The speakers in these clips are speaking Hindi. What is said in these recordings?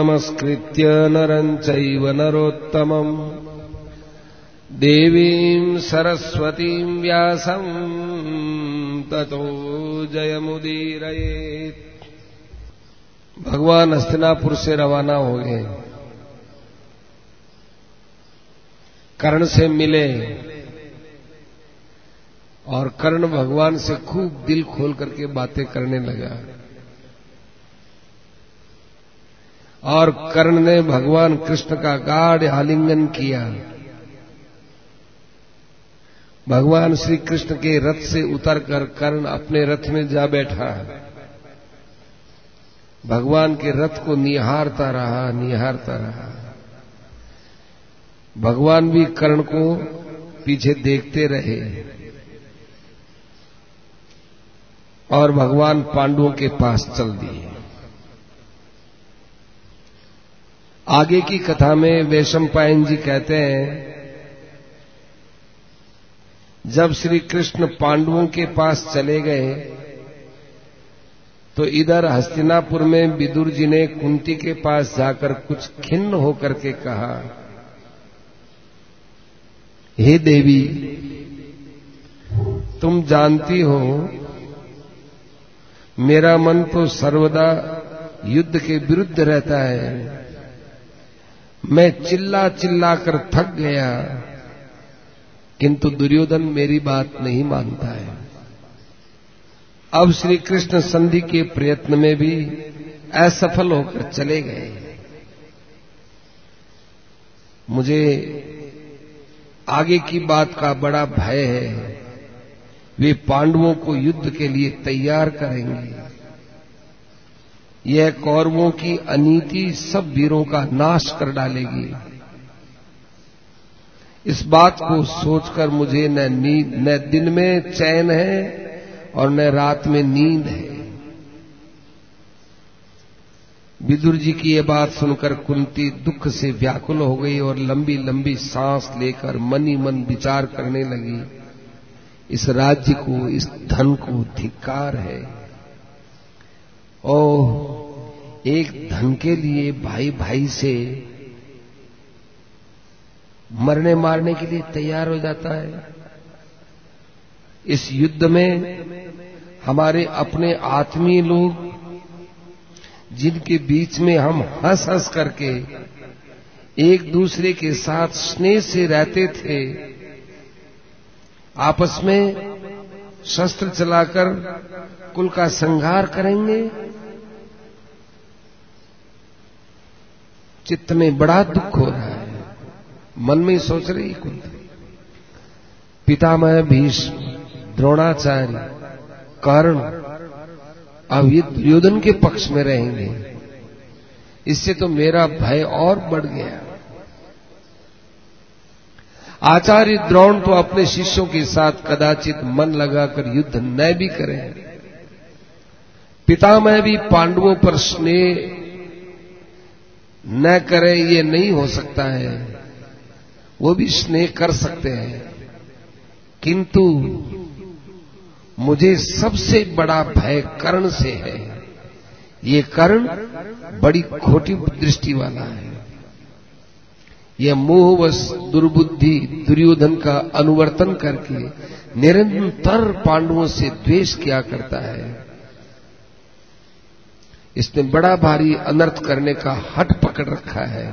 नमस्कृत्य नरं चैव नरोत्तमम् देवीं सरस्वतीं व्यासं ततो जयमुदीरयेत्। भगवान हस्तिनापुर से रवाना हो गए। कर्ण से मिले और कर्ण भगवान से खूब दिल खोल करके बातें करने लगा और कर्ण ने भगवान कृष्ण का गाढ़ आलिंगन किया। भगवान श्री कृष्ण के रथ से उतरकर कर्ण अपने रथ में जा बैठा। भगवान के रथ को निहारता रहा। भगवान भी कर्ण को पीछे देखते रहे और भगवान पांडवों के पास चल दिए। आगे की कथा में वैशंपायन जी कहते हैं, जब श्री कृष्ण पांडवों के पास चले गए तो इधर हस्तिनापुर में विदुर जी ने कुंती के पास जाकर कुछ खिन्न होकर के कहा, हे देवी, तुम जानती हो मेरा मन तो सर्वदा युद्ध के विरुद्ध रहता है। मैं चिल्ला चिल्ला कर थक गया, किंतु दुर्योधन मेरी बात नहीं मानता है। अब श्री कृष्ण संधि के प्रयत्न में भी असफल होकर चले गए। मुझे आगे की बात का बड़ा भय है। वे पांडवों को युद्ध के लिए तैयार करेंगे। यह कौरवों की अनीति सब वीरों का नाश कर डालेगी। इस बात को सोचकर मुझे न दिन में चैन है और न रात में नींद है। विदुर जी की यह बात सुनकर कुंती दुख से व्याकुल हो गई और लंबी लंबी सांस लेकर मन ही मन विचार करने लगी, इस राज्य को, इस धन को धिक्कार है। ओह, एक धन के लिए भाई भाई से मरने मारने के लिए तैयार हो जाता है। इस युद्ध में हमारे अपने आत्मीय लोग, जिनके बीच में हम हंस हंस करके एक दूसरे के साथ स्नेह से रहते थे, आपस में शस्त्र चलाकर कुल का संहार करेंगे। चित्त में बड़ा दुख हो रहा है। मन में सोच रही कुंती, पितामह भीष्म, द्रोणाचार्य, कर्ण अब दुर्योधन के पक्ष में रहेंगे। इससे तो मेरा भय और बढ़ गया। आचार्य द्रोण तो अपने शिष्यों के साथ कदाचित मन लगाकर युद्ध न भी करें। पितामह भी पांडवों पर स्नेह न करें, ये नहीं हो सकता है। वो भी स्नेह कर सकते हैं, किंतु मुझे सबसे बड़ा भय कर्ण से है। ये कर्ण बड़ी खोटी दृष्टि वाला है। यह मोहवश दुर्बुद्धि दुर्योधन का अनुवर्तन करके निरंतर पांडवों से द्वेष किया करता है। इसने बड़ा भारी अनर्थ करने का हठ पकड़ रखा है।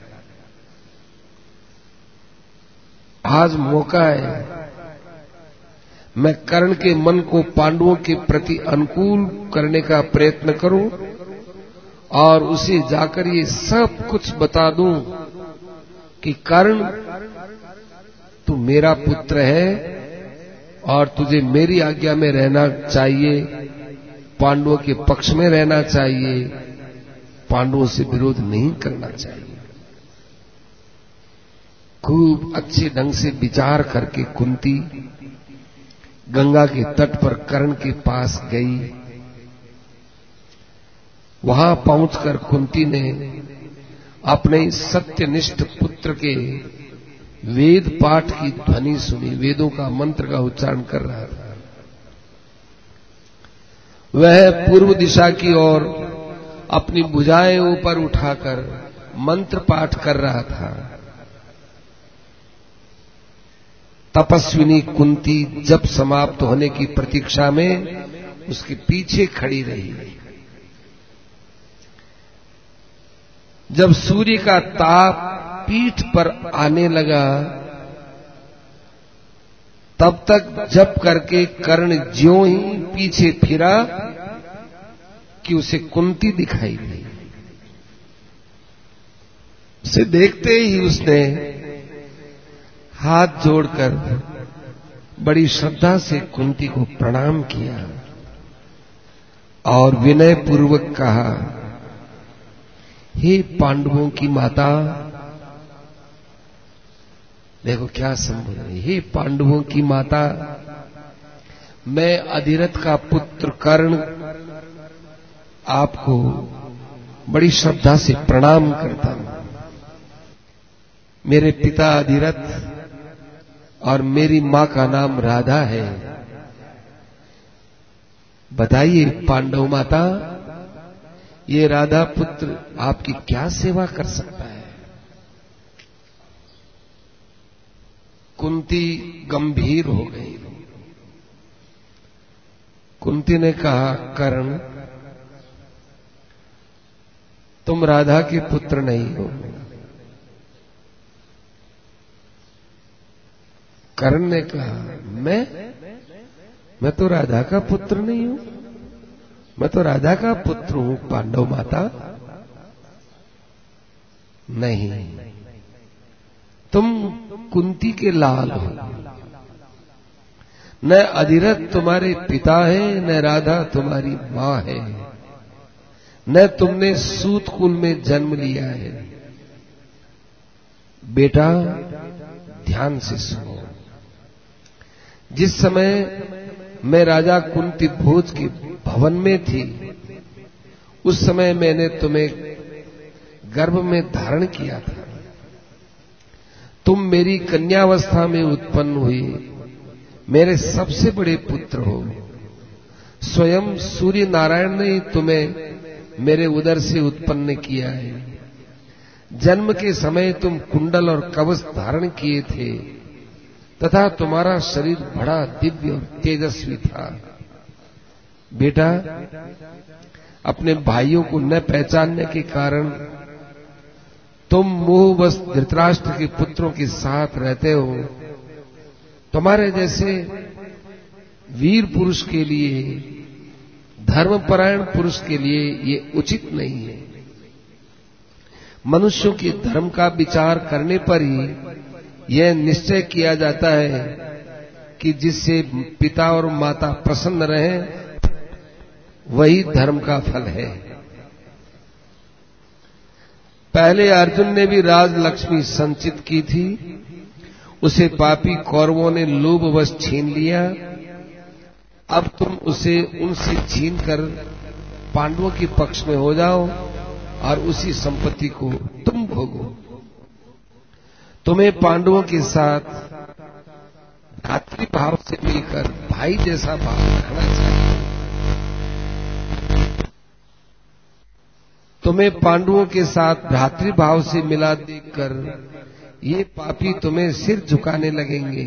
आज मौका है, मैं कर्ण के मन को पांडवों के प्रति अनुकूल करने का प्रयत्न करूं और उसे जाकर ये सब कुछ बता दूं कि कर्ण, तू मेरा पुत्र है और तुझे मेरी आज्ञा में रहना चाहिए, पांडवों के पक्ष में रहना चाहिए, पांडवों से विरोध नहीं करना चाहिए। खूब अच्छे ढंग से विचार करके कुंती गंगा के तट पर कर्ण के पास गई। वहां पहुंचकर कुंती ने अपने सत्यनिष्ठ पुत्र के वेद पाठ की ध्वनि सुनी। वेदों का मंत्र का उच्चारण कर रहा था। वह पूर्व दिशा की ओर अपनी भुजाएं ऊपर उठाकर मंत्र पाठ कर रहा था। तपस्विनी कुंती जब समाप्त होने की प्रतीक्षा में उसके पीछे खड़ी रही। जब सूर्य का ताप पीठ पर आने लगा तब तक जप करके कर्ण ज्यों ही पीछे फिरा कि उसे कुंती दिखाई दी। उसे देखते ही उसने हाथ जोड़कर बड़ी श्रद्धा से कुंती को प्रणाम किया और विनय पूर्वक कहा, हे पांडवों की माता। देखो क्या संबोधन है, हे पांडवों की माता, मैं अधिरथ का पुत्र कर्ण आपको बड़ी श्रद्धा से प्रणाम करता हूं। मेरे पिता अधिरथ और मेरी मां का नाम राधा है। बताइए पांडव माता, ये राधा पुत्र आपकी क्या सेवा कर सकता है? कुंती गंभीर हो गई। कुंती ने कहा, कर्ण, तुम राधा के पुत्र नहीं हो। कर्ण ने कहा, मैं तो राधा का पुत्र नहीं हूं। मैं तो राधा का पुत्र हूं पांडव माता। नहीं, तुम कुंती के लाल हो। न अधिरथ तुम्हारे पिता है, न राधा तुम्हारी मां है, न तुमने सूत कुल में जन्म लिया है। बेटा ध्यान से सुनो। जिस समय मैं राजा कुंती भोज के भवन में थी, उस समय मैंने तुम्हें गर्भ में धारण किया था। तुम मेरी कन्यावस्था में उत्पन्न हुई मेरे सबसे बड़े पुत्र हो। स्वयं सूर्य नारायण ने तुम्हें मेरे उदर से उत्पन्न किया है। जन्म के समय तुम कुंडल और कवच धारण किए थे तथा तुम्हारा शरीर बड़ा दिव्य और तेजस्वी था। बेटा, अपने भाइयों को न पहचानने के कारण तुम मोहवश धृतराष्ट्र के पुत्रों के साथ रहते हो। तुम्हारे जैसे वीर पुरुष के लिए, धर्मपरायण पुरुष के लिए ये उचित नहीं है। मनुष्यों के धर्म का विचार करने पर ही यह निश्चय किया जाता है कि जिससे पिता और माता प्रसन्न रहें वही धर्म का फल है। पहले अर्जुन ने भी राजलक्ष्मी संचित की थी, उसे पापी कौरवों ने लोभवश छीन लिया। अब तुम उसे उनसे छीनकर पांडवों के पक्ष में हो जाओ और उसी संपत्ति को तुम भोगो। तुम्हें पांडवों के साथ भ्रातृभाव से मिलकर भाई जैसा भाव रखना चाहिए। तुम्हें पांडवों के साथ भ्रातृभाव से मिला देखकर ये पापी तुम्हें सिर झुकाने लगेंगे।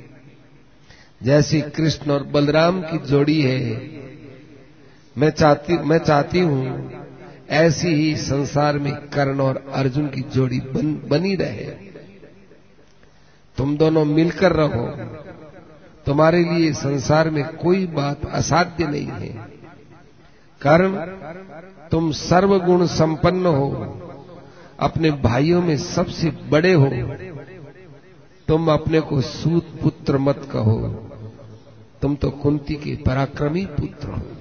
जैसे कृष्ण और बलराम की जोड़ी है, मैं चाहती हूं ऐसी ही संसार में कर्ण और अर्जुन की जोड़ी बनी रहे। तुम दोनों मिलकर रहो। तुम्हारे लिए संसार में कोई बात असाध्य नहीं है। कर्ण, तुम सर्वगुण संपन्न हो, अपने भाइयों में सबसे बड़े हो। तुम अपने को सूत पुत्र मत कहो, तुम तो कुंती के पराक्रमी पुत्र हो।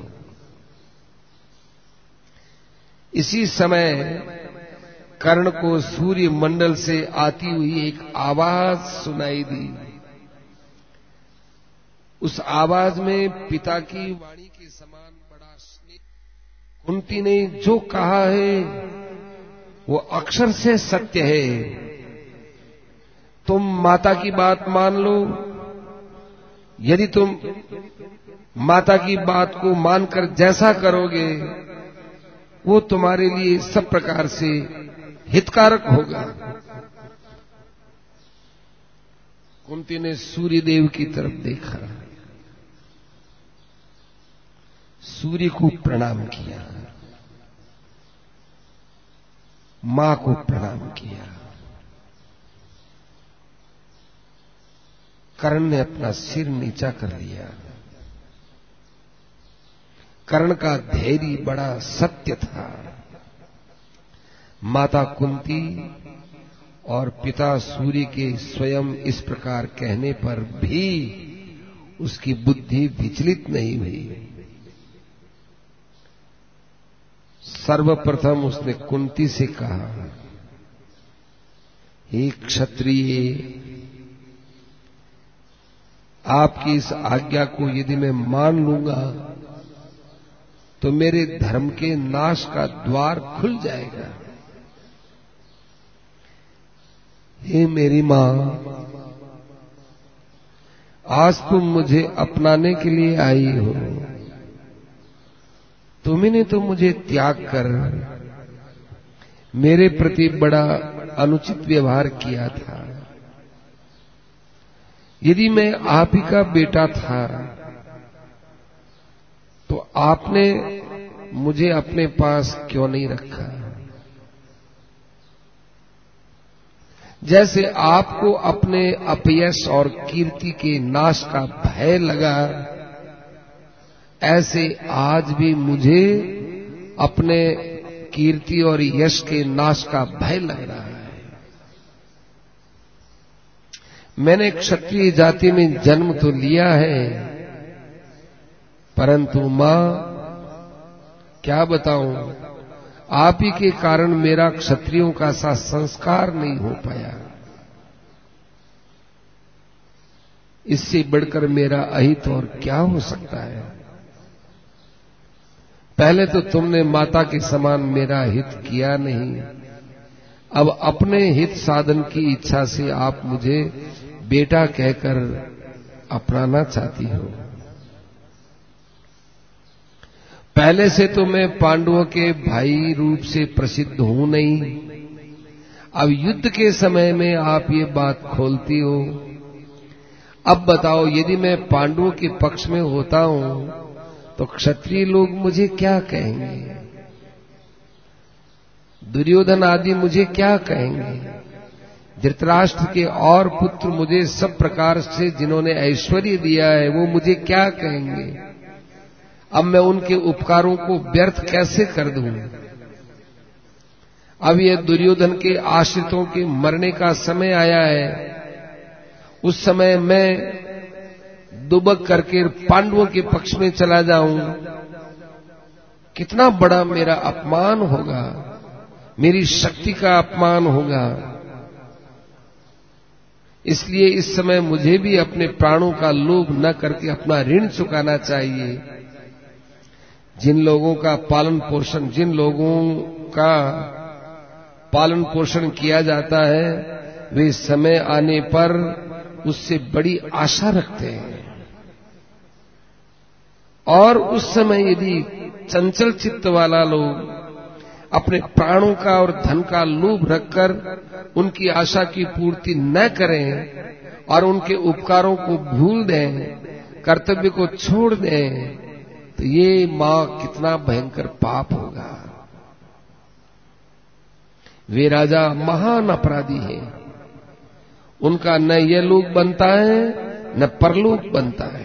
इसी समय कर्ण को सूर्य मंडल से आती हुई एक आवाज सुनाई दी। उस आवाज में पिता की वाणी के समान बड़ा स्नेह। कुंती ने जो कहा है वो अक्षर से सत्य है। तुम माता की बात मान लो। यदि तुम माता की बात को मानकर जैसा करोगे वो तुम्हारे लिए सब प्रकार से हितकारक होगा। कुंती ने सूर्य देव की तरफ देखा, सूर्य को प्रणाम किया, मां को प्रणाम किया। कर्ण ने अपना सिर नीचा कर लिया। कर्ण का धैर्य बड़ा सत्य था। माता कुंती और पिता सूर्य के स्वयं इस प्रकार कहने पर भी उसकी बुद्धि विचलित नहीं हुई। सर्वप्रथम उसने कुंती से कहा, हे क्षत्रिय, आपकी इस आज्ञा को यदि मैं मान लूंगा तो मेरे धर्म के नाश का द्वार खुल जाएगा। हे मेरी मां, आज तुम मुझे अपनाने के लिए आई हो। तुम्ही ने तो मुझे त्याग कर मेरे प्रति बड़ा अनुचित व्यवहार किया था। यदि मैं आप ही का बेटा था तो आपने मुझे अपने पास क्यों नहीं रखा? जैसे आपको अपने अपयश और कीर्ति के नाश का भय लगा, ऐसे आज भी मुझे अपने कीर्ति और यश के नाश का भय लग रहा है। मैंने क्षत्रिय जाति में जन्म तो लिया है, परंतु मां, क्या बताऊं, आप ही के कारण मेरा क्षत्रियों का सा संस्कार नहीं हो पाया। इससे बढ़कर मेरा अहित और क्या हो सकता है? पहले तो तुमने माता के समान मेरा हित किया नहीं, अब अपने हित साधन की इच्छा से आप मुझे बेटा कहकर अपनाना चाहती हो। पहले से तो मैं पांडवों के भाई रूप से प्रसिद्ध हूं नहीं, अब युद्ध के समय में आप ये बात खोलती हो। अब बताओ, यदि मैं पांडवों के पक्ष में होता हूं तो क्षत्रिय लोग मुझे क्या कहेंगे? दुर्योधन आदि मुझे क्या कहेंगे? धृतराष्ट्र के और पुत्र मुझे सब प्रकार से जिन्होंने ऐश्वर्य दिया है वो मुझे क्या कहेंगे? अब मैं उनके उपकारों को व्यर्थ कैसे कर दूं? अब ये दुर्योधन के आश्रितों के मरने का समय आया है। उस समय मैं दुबक करके पांडवों के पक्ष में चला जाऊं, कितना बड़ा मेरा अपमान होगा, मेरी शक्ति का अपमान होगा। इसलिए इस समय मुझे भी अपने प्राणों का लोभ न करके अपना ऋण चुकाना चाहिए। जिन लोगों का पालन पोषण किया जाता है, वे समय आने पर उससे बड़ी आशा रखते हैं, और उस समय यदि चंचल चित्त वाला लोग अपने प्राणों का और धन का लोभ रखकर उनकी आशा की पूर्ति न करें और उनके उपकारों को भूल दें, कर्तव्य को छोड़ दें, तो ये मां कितना भयंकर पाप होगा। वे राजा महान अपराधी हैं, उनका न यह लोक बनता है न परलोक बनता है।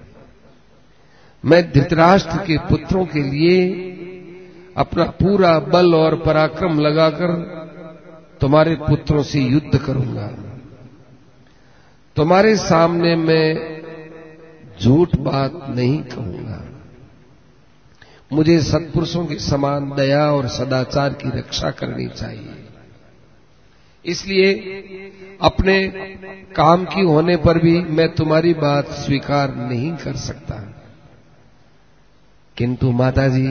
मैं धृतराष्ट्र के पुत्रों के लिए अपना पूरा बल और पराक्रम लगाकर तुम्हारे पुत्रों से युद्ध करूंगा। तुम्हारे सामने मैं झूठ बात नहीं कहूंगा। मुझे सत्पुरुषों के समान दया और सदाचार की रक्षा करनी चाहिए। इसलिए अपने काम की होने पर भी मैं तुम्हारी बात स्वीकार नहीं कर सकता। किंतु माताजी,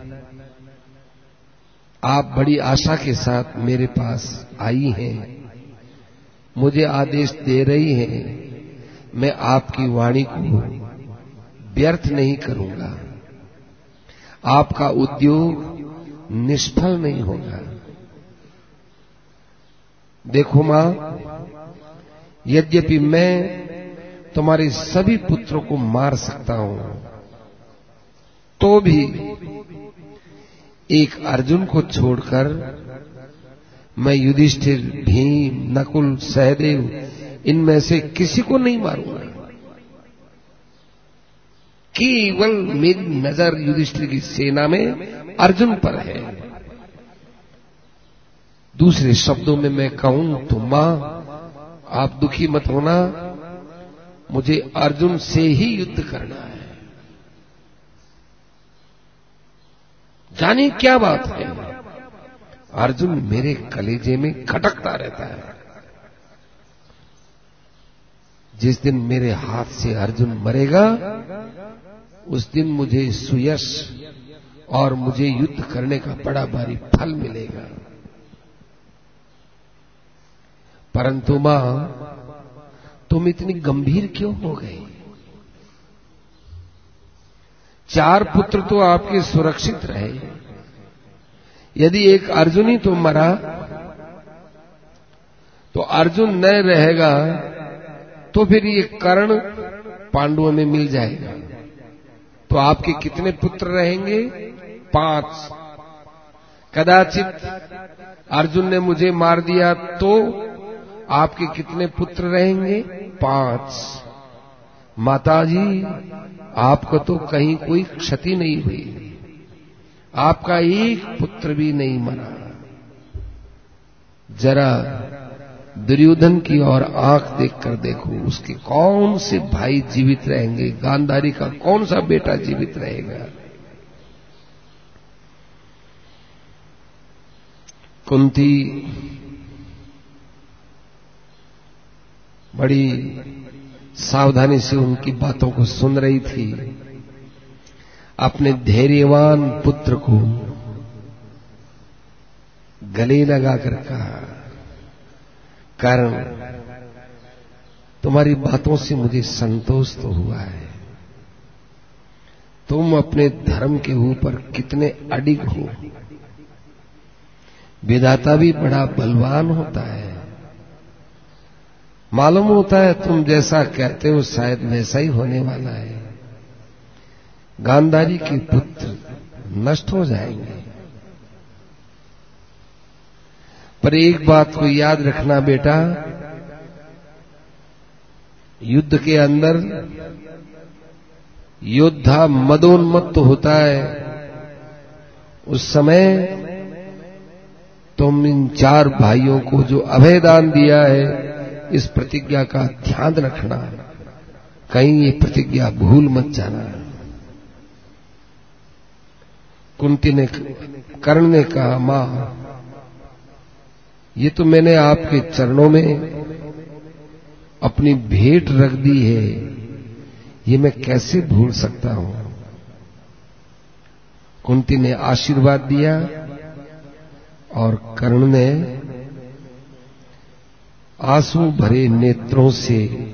आप बड़ी आशा के साथ मेरे पास आई हैं, मुझे आदेश दे रही हैं, मैं आपकी वाणी को व्यर्थ नहीं करूंगा। आपका उद्योग निष्फल नहीं होगा। देखो मां, यद्यपि मैं तुम्हारे सभी पुत्रों को मार सकता हूं, तो भी एक अर्जुन को छोड़कर मैं युधिष्ठिर, भीम, नकुल, सहदेव इनमें से किसी को नहीं मारूंगा। केवल मेरी नजर युधिष्ठिर की सेना में अर्जुन पर है। दूसरे शब्दों में मैं कहूं तो मां, आप दुखी मत होना, मुझे अर्जुन से ही युद्ध करना है। जाने क्या बात है, अर्जुन मेरे कलेजे में खटकता रहता है। जिस दिन मेरे हाथ से अर्जुन मरेगा, उस दिन मुझे सुयश और मुझे युद्ध करने का बड़ा भारी फल मिलेगा। परंतु मां, तुम इतनी गंभीर क्यों हो गए? 4 पुत्र तो आपके सुरक्षित रहे। यदि एक अर्जुन ही तो मरा, तो अर्जुन न रहेगा तो फिर ये कर्ण पांडवों में मिल जाएगा। तो आपके कितने पुत्र रहेंगे? 5। कदाचित अर्जुन ने मुझे मार दिया तो आपके कितने पुत्र रहेंगे? 5। माताजी, आपको तो कहीं कोई क्षति नहीं हुई, आपका एक पुत्र भी नहीं मरा। जरा दुर्योधन की ओर आंख देखकर देखो, उसके कौन से भाई जीवित रहेंगे? गांधारी का कौन सा बेटा जीवित रहेगा? कुंती बड़ी सावधानी से उनकी बातों को सुन रही थी। अपने धैर्यवान पुत्र को गले लगाकर कहा, कर्ण, तुम्हारी बातों से मुझे संतोष तो हुआ है। तुम अपने धर्म के ऊपर कितने अडिग हो। विधाता भी बड़ा बलवान होता है। मालूम होता है तुम जैसा कहते हो शायद वैसा ही होने वाला है। गांधारी के पुत्र नष्ट हो जाएंगे। पर एक बात को याद रखना बेटा, युद्ध के अंदर योद्धा मदोन्मत्त होता है। उस समय तुम इन 4 भाइयों को जो अभयदान दिया है, इस प्रतिज्ञा का ध्यान रखना, कहीं ये प्रतिज्ञा भूल मत जाना। कुंती ने, कर्ण ने कहा, मां, ये तो मैंने आपके चरणों में अपनी भेंट रख दी है, ये मैं कैसे भूल सकता हूं? कुंती ने आशीर्वाद दिया और कर्ण ने आंसू भरे नेत्रों से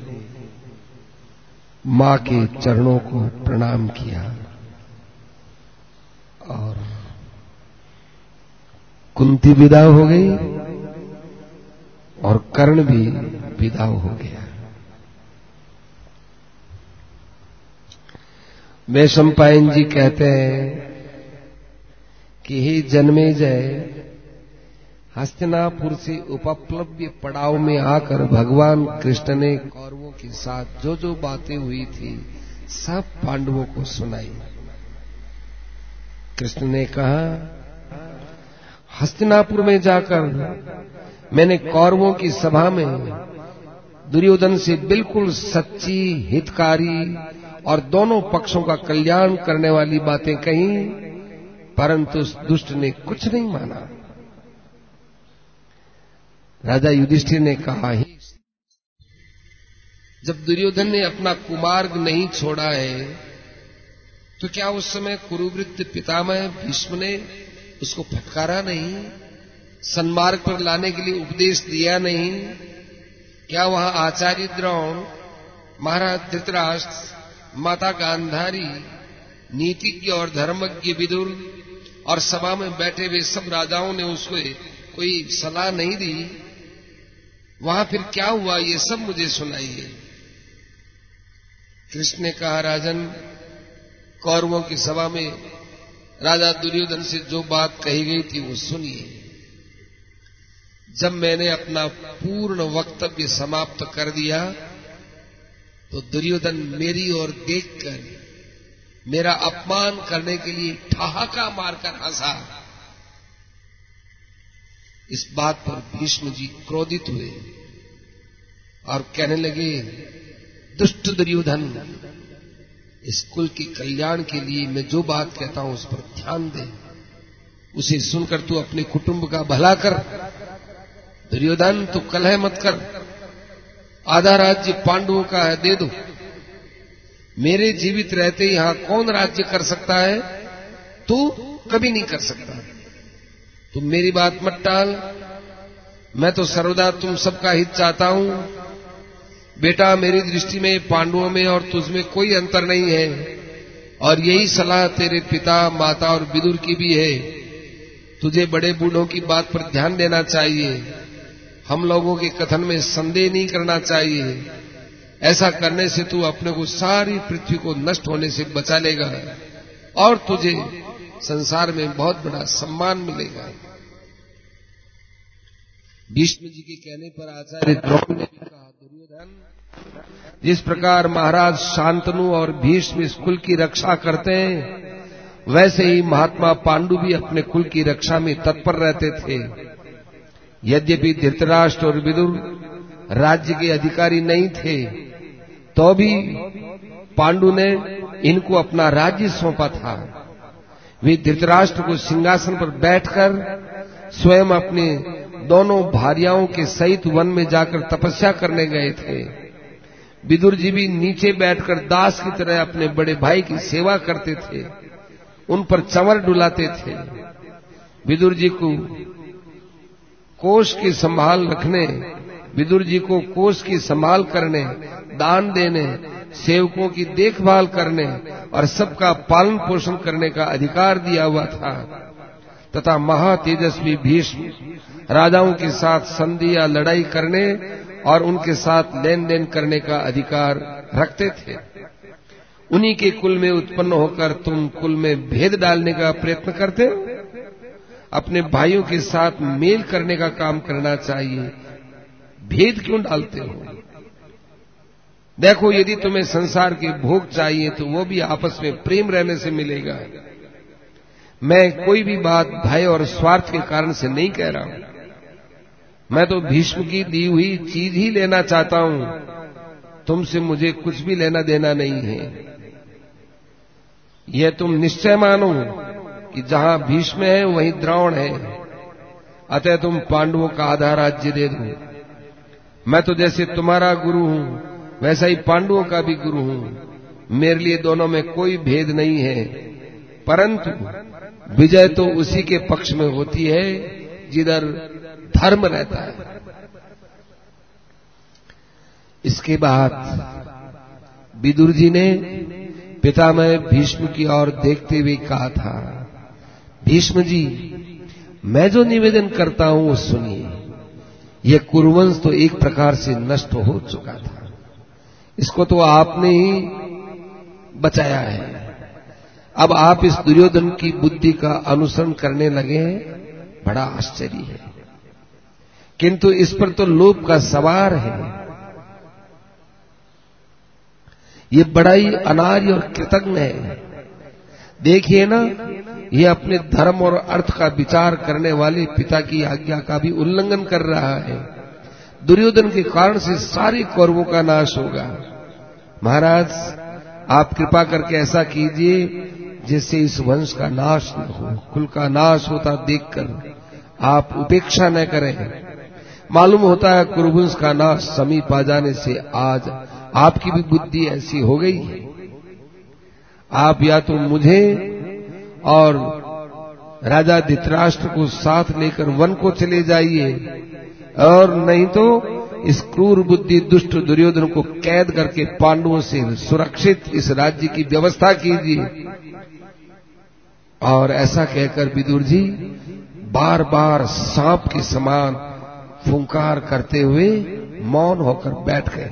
मां के चरणों को प्रणाम किया और कुंती विदा हो गई और कर्ण भी विदा हो गया। वैशंपायन जी कहते हैं कि हे जन्मेजय, हस्तिनापुर से उपप्लव्य पड़ाव में आकर भगवान कृष्ण ने कौरवों के साथ जो जो बातें हुई थी सब पांडवों को सुनाई। कृष्ण ने कहा, हस्तिनापुर में जाकर मैंने कौरवों की सभा में दुर्योधन से बिल्कुल सच्ची, हितकारी और दोनों पक्षों का कल्याण करने वाली बातें कही, परंतु उस दुष्ट ने कुछ नहीं माना। राजा युधिष्ठिर ने कहा, जब दुर्योधन ने अपना कुमार्ग नहीं छोड़ा है, तो क्या उस समय कुरुवृत्त पितामह भीष्म ने उसको फटकारा नहीं? सन्मार्ग पर लाने के लिए उपदेश दिया नहीं? क्या वहां आचार्य द्रोण, महाराज धृतराष्ट्र, माता गांधारी, नीतिज्ञ और धर्मज्ञ विदुर और सभा में बैठे हुए सब राजाओं ने उसको कोई सलाह नहीं दी, वहां फिर क्या हुआ ये सब मुझे सुनाइए। कृष्ण ने कहा, राजन, कौरवों की सभा में राजा दुर्योधन से जो बात कही गई थी वो सुनिए। जब मैंने अपना पूर्ण वक्तव्य समाप्त कर दिया तो दुर्योधन मेरी ओर देखकर मेरा अपमान करने के लिए ठहाका मारकर हंसा। इस बात पर भीष्म जी क्रोधित हुए और कहने लगे, दुष्ट दुर्योधन, इस कुल के कल्याण के लिए मैं जो बात कहता हूं उस पर ध्यान दे, उसे सुनकर तू अपने कुटुंब का भला कर। दुर्योधन, तू कलह मत कर, आधा राज्य पांडवों का है, दे दो। मेरे जीवित रहते यहां कौन राज्य कर सकता है? तू कभी नहीं कर सकता। तुम मेरी बात मत टाल, मैं तो सर्वदा तुम सबका हित चाहता हूं। बेटा, मेरी दृष्टि में पांडवों में और तुझ में कोई अंतर नहीं है, और यही सलाह तेरे पिता, माता और विदुर की भी है। तुझे बड़े बूढ़ों की बात पर ध्यान देना चाहिए, हम लोगों के कथन में संदेह नहीं करना चाहिए। ऐसा करने से तू अपने को सारी पृथ्वी को नष्ट होने से बचा लेगा और तुझे संसार में बहुत बड़ा सम्मान मिलेगा। भीष्म जी के कहने पर आचार्य द्रोण ने भी कहा, दुर्योधन, जिस प्रकार महाराज शांतनु और भीष्म इस कुल की रक्षा करते हैं, वैसे ही महात्मा पांडु भी अपने कुल की रक्षा में तत्पर रहते थे। यद्यपि धृतराष्ट्र और विदुर राज्य के अधिकारी नहीं थे, तो भी पांडु ने इनको अपना राज्य सौंपा था। वे धृतराष्ट्र को सिंहासन पर बैठकर स्वयं अपने दोनों भार्याओं के सहित वन में जाकर तपस्या करने गए थे। विदुर जी भी नीचे बैठकर दास की तरह अपने बड़े भाई की सेवा करते थे, उन पर चंवर डुलाते थे। विदुर जी को कोष की संभाल रखने, विदुर जी को कोष की संभाल करने, दान देने, सेवकों की देखभाल करने और सबका पालन पोषण करने का अधिकार दिया हुआ था, तथा महातेजस्वी भीष्म राजाओं के साथ संधि या लड़ाई करने और उनके साथ लेन देन करने का अधिकार रखते थे। उन्हीं के कुल में उत्पन्न होकर तुम कुल में भेद डालने का प्रयत्न करते हो। अपने भाइयों के साथ मेल करने का काम करना चाहिए, भेद क्यों डालते हो? देखो, यदि तुम्हें संसार के भोग चाहिए तो वो भी आपस में प्रेम रहने से मिलेगा। मैं कोई भी बात भय और स्वार्थ के कारण से नहीं कह रहा हूं। मैं तो भीष्म की दी हुई चीज ही लेना चाहता हूं, तुमसे मुझे कुछ भी लेना देना नहीं है। यह तुम निश्चय मानो कि जहां भीष्म है वहीं द्रोण है, अतः तुम पांडवों का आधा राज्य दे दो। मैं तो जैसे तुम्हारा गुरु हूं वैसा ही पांडवों का भी गुरु हूं। मेरे लिए दोनों में कोई भेद नहीं है, परंतु विजय तो उसी के पक्ष में होती है जिधर धर्म रहता है। इसके बाद विदुर जी ने पितामह भीष्म की ओर देखते हुए कहा था, भीष्म जी, मैं जो निवेदन करता हूं वो सुनिए। यह कुरुवंश तो एक प्रकार से नष्ट हो चुका था, इसको तो आपने ही बचाया है। अब आप इस दुर्योधन की बुद्धि का अनुसरण करने लगे हैं, बड़ा आश्चर्य है, किंतु इस पर तो लोभ का सवार है। ये बड़ा ही अनार्य और कृतज्ञ है। देखिए ना, ये अपने धर्म और अर्थ का विचार करने वाले पिता की आज्ञा का भी उल्लंघन कर रहा है। दुर्योधन के कारण से सारे कौरवों का नाश होगा। महाराज, आप कृपा करके ऐसा कीजिए जिससे इस वंश का नाश न हो। कुल का नाश होता देखकर आप उपेक्षा न करें। मालूम होता है कुरुवंश का नाश समीप आ जाने से आज आपकी भी बुद्धि ऐसी हो गई है। आप या तो मुझे और राजा धृतराष्ट्र को साथ लेकर वन को चले जाइए, और नहीं तो इस क्रूर बुद्धि दुष्ट दुर्योधन को कैद करके पांडवों से सुरक्षित इस राज्य की व्यवस्था कीजिए। और ऐसा कहकर विदुर जी बार बार सांप के समान फुंकार करते हुए मौन होकर बैठ गए।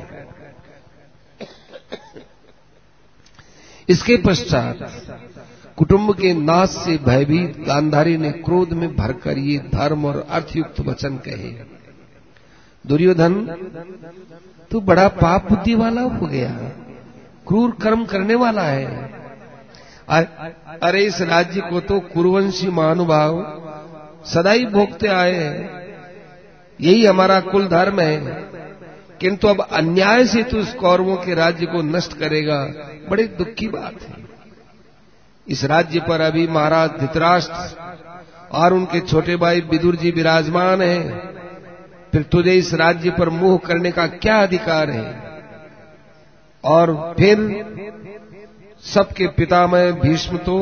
इसके पश्चात कुटुंब के नाश से भयभीत गांधारी ने क्रोध में भरकर ये धर्म और अर्थयुक्त वचन कहे। दुर्योधन, तू बड़ा पाप बुद्धि वाला हो गया, क्रूर कर्म करने वाला है। अरे इस राज्य को तो कुरुवंशी महानुभाव सदा ही भोगते आए हैं, यही हमारा कुल धर्म है, किंतु अब अन्याय से तू इस कौरवों के राज्य को नष्ट करेगा, बड़ी दुख की बात है। इस राज्य पर अभी महाराज धृतराष्ट्र और उनके छोटे भाई विदुर जी विराजमान हैं, फिर तुझे इस राज्य पर मोह करने का क्या अधिकार है? और फिर सबके पितामह भीष्म तो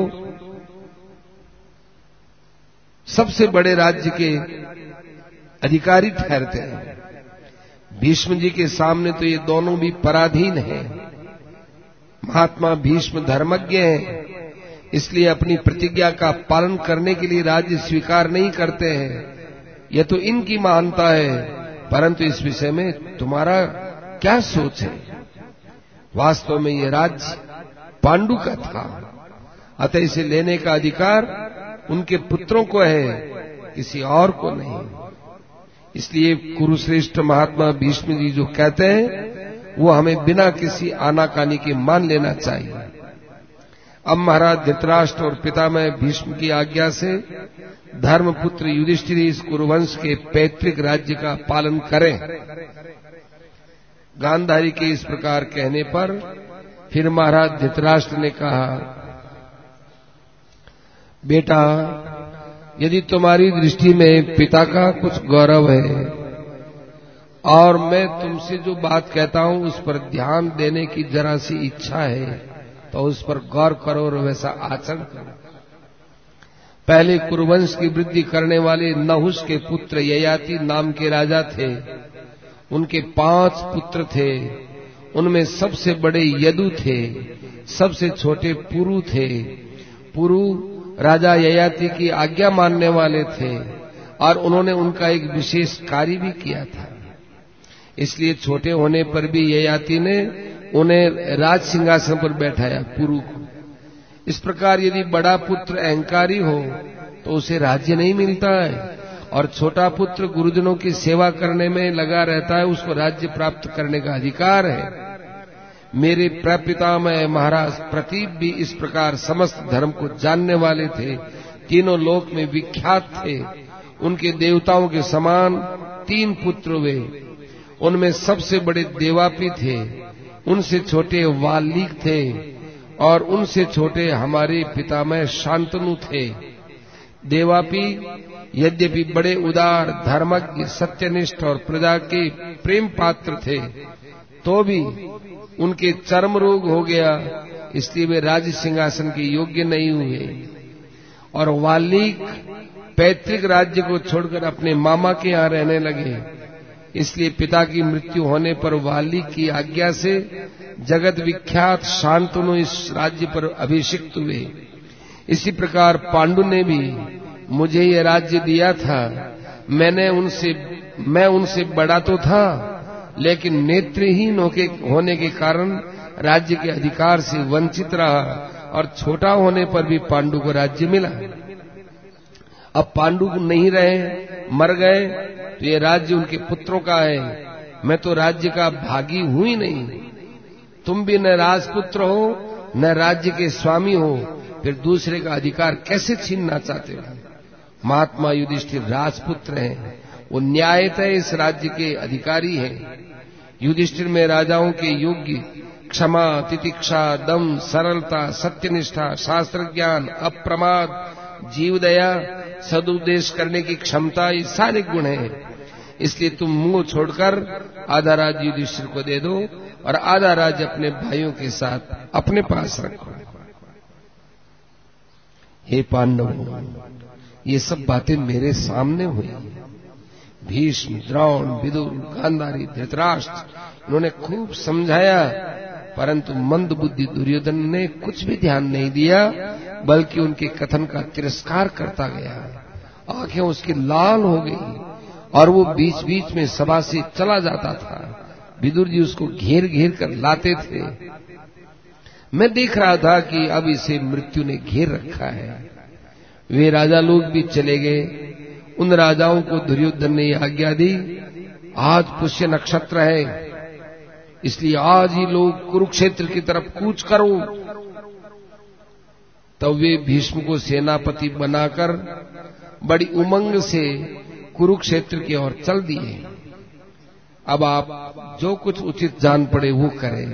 सबसे बड़े राज्य के अधिकारी ठहरते हैं। भीष्म जी के सामने तो ये दोनों भी पराधीन हैं। महात्मा भीष्म धर्मज्ञ हैं, इसलिए अपनी प्रतिज्ञा का पालन करने के लिए राज्य स्वीकार नहीं करते हैं। यह तो इनकी महानता है, परंतु इस विषय में तुम्हारा क्या सोच है? वास्तव में यह राज्य पांडु का था, अतः इसे लेने का अधिकार उनके पुत्रों को है, किसी और को नहीं। इसलिए कुरुश्रेष्ठ महात्मा भीष्म जी जो कहते हैं वो हमें बिना किसी आनाकानी के मान लेना चाहिए। अब महाराज धृतराष्ट्र और पितामह भीष्म की आज्ञा से धर्मपुत्र युधिष्ठिर इस कुरुवंश के पैतृक राज्य का पालन करें। गांधारी के इस प्रकार कहने पर फिर महाराज धृतराष्ट्र ने कहा, बेटा, यदि तुम्हारी दृष्टि में पिता का कुछ गौरव है और मैं तुमसे जो बात कहता हूं उस पर ध्यान देने की जरा सी इच्छा है, तो उस पर गौर करो और वैसा आचरण करो। पहले कुरुवंश की वृद्धि करने वाले नहुष के पुत्र ययाति नाम के राजा थे। उनके 5 पुत्र थे। उनमें सबसे बड़े यदु थे, सबसे छोटे पुरु थे। पुरु राजा ययाति की आज्ञा मानने वाले थे और उन्होंने उनका एक विशेष कार्य भी किया था। इसलिए छोटे होने पर भी ययाति ने उन्हें राज सिंहासन पर बैठाया, पुरु को। इस प्रकार यदि बड़ा पुत्र अहंकारी हो तो उसे राज्य नहीं मिलता है, और छोटा पुत्र गुरुजनों की सेवा करने में लगा रहता है, उसको राज्य प्राप्त करने का अधिकार है। मेरे प्रपितामह महाराज प्रतीप भी इस प्रकार समस्त धर्म को जानने वाले थे, तीनों लोक में विख्यात थे। उनके देवताओं के समान 3 पुत्र हुए। उनमें सबसे बड़े देवापी थे, उनसे छोटे वाल्मीकि थे और उनसे छोटे हमारे पितामह शांतनु थे। देवापी यद्यपि बड़े उदार, धर्मज्ञ, सत्यनिष्ठ और प्रजा के प्रेम पात्र थे, तो भी उनके चर्म रोग हो गया, इसलिए वे राज सिंहासन के योग्य नहीं हुए। और वाल्मीकि पैतृक राज्य को छोड़कर अपने मामा के यहाँ रहने लगे। इसलिए पिता की मृत्यु होने पर वाल्मीकि की आज्ञा से जगत विख्यात शांतनु इस राज्य पर अभिषिक्त हुए। इसी प्रकार पांडु ने भी मुझे ये राज्य दिया था। मैं उनसे बड़ा तो था, लेकिन नेत्रहीन होने के कारण राज्य के अधिकार से वंचित रहा, और छोटा होने पर भी पांडु को राज्य मिला। अब पांडु नहीं रहे, मर गए, तो ये राज्य उनके पुत्रों का है। मैं तो राज्य का भागी हूं ही नहीं। तुम भी न राजपुत्र हो न राज्य के स्वामी हो, फिर दूसरे का अधिकार कैसे छीनना चाहते हो? महात्मा युधिष्ठिर राजपुत्र हैं, वो न्यायतः इस राज्य के अधिकारी हैं। युधिष्ठिर में राजाओं के योग्य क्षमा, तितिक्षा, दम, सरलता, सत्यनिष्ठा, शास्त्र ज्ञान, अप्रमाद, जीवदया, सदुपदेश करने की क्षमता, ये सारे गुण हैं। इसलिए तुम मुंह छोड़कर आधा राज्य युधिष्ठिर को दे दो और आधा राज्य अपने भाइयों के साथ अपने पास रखो। हे पांडवों, ये सब बातें मेरे सामने हुई। भीष्म, द्रोण, विदुर, गांधारी, धृतराष्ट्र, इन्होंने खूब समझाया परंतु मंद बुद्धि दुर्योधन ने कुछ भी ध्यान नहीं दिया, बल्कि उनके कथन का तिरस्कार करता गया। आंखें उसकी लाल हो गई और वो बीच बीच में सभा से चला जाता था। विदुर जी उसको घेर घेर कर लाते थे। मैं देख रहा था कि अब इसे मृत्यु ने घेर रखा है। वे राजा लोग भी चले गए। उन राजाओं को दुर्योधन ने आज्ञा दी, आज पुष्य नक्षत्र है, इसलिए आज ही लोग कुरुक्षेत्र की तरफ कूच करो। तब वे भीष्म को सेनापति बनाकर बड़ी उमंग से कुरुक्षेत्र की ओर चल दिए। अब आप जो कुछ उचित जान पड़े वो करें।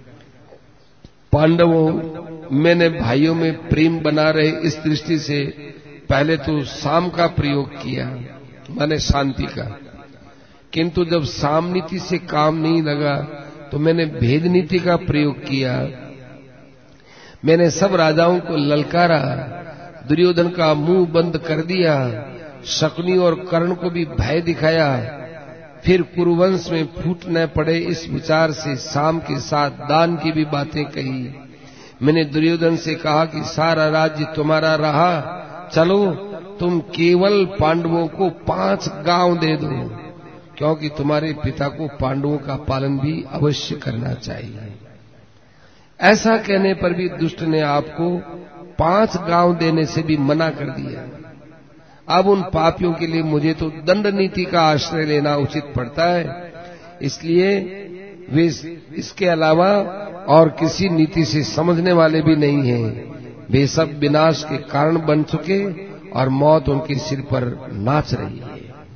पांडवों, मैंने भाइयों में प्रेम बना रहे इस दृष्टि से पहले तो साम का प्रयोग किया, माने शांति का, किंतु जब साम नीति से काम नहीं लगा तो मैंने भेद नीति का प्रयोग किया। मैंने सब राजाओं को ललकारा, दुर्योधन का मुंह बंद कर दिया, शकुनी और कर्ण को भी भय दिखाया। फिर कुरुवंश में फूट न पड़े इस विचार से साम के साथ दान की भी बातें कही। मैंने दुर्योधन से कहा कि सारा राज्य तुम्हारा रहा, चलो तुम केवल पांडवों को 5 गांव दे दो, क्योंकि तुम्हारे पिता को पांडवों का पालन भी अवश्य करना चाहिए। ऐसा कहने पर भी दुष्ट ने आपको 5 गांव देने से भी मना कर दिया। अब उन पापियों के लिए मुझे तो दंड नीति का आश्रय लेना उचित पड़ता है, इसलिए वे इसके अलावा और किसी नीति से समझने वाले भी नहीं हैं। वे सब विनाश के कारण बन चुके और मौत उनके सिर पर नाच रही है।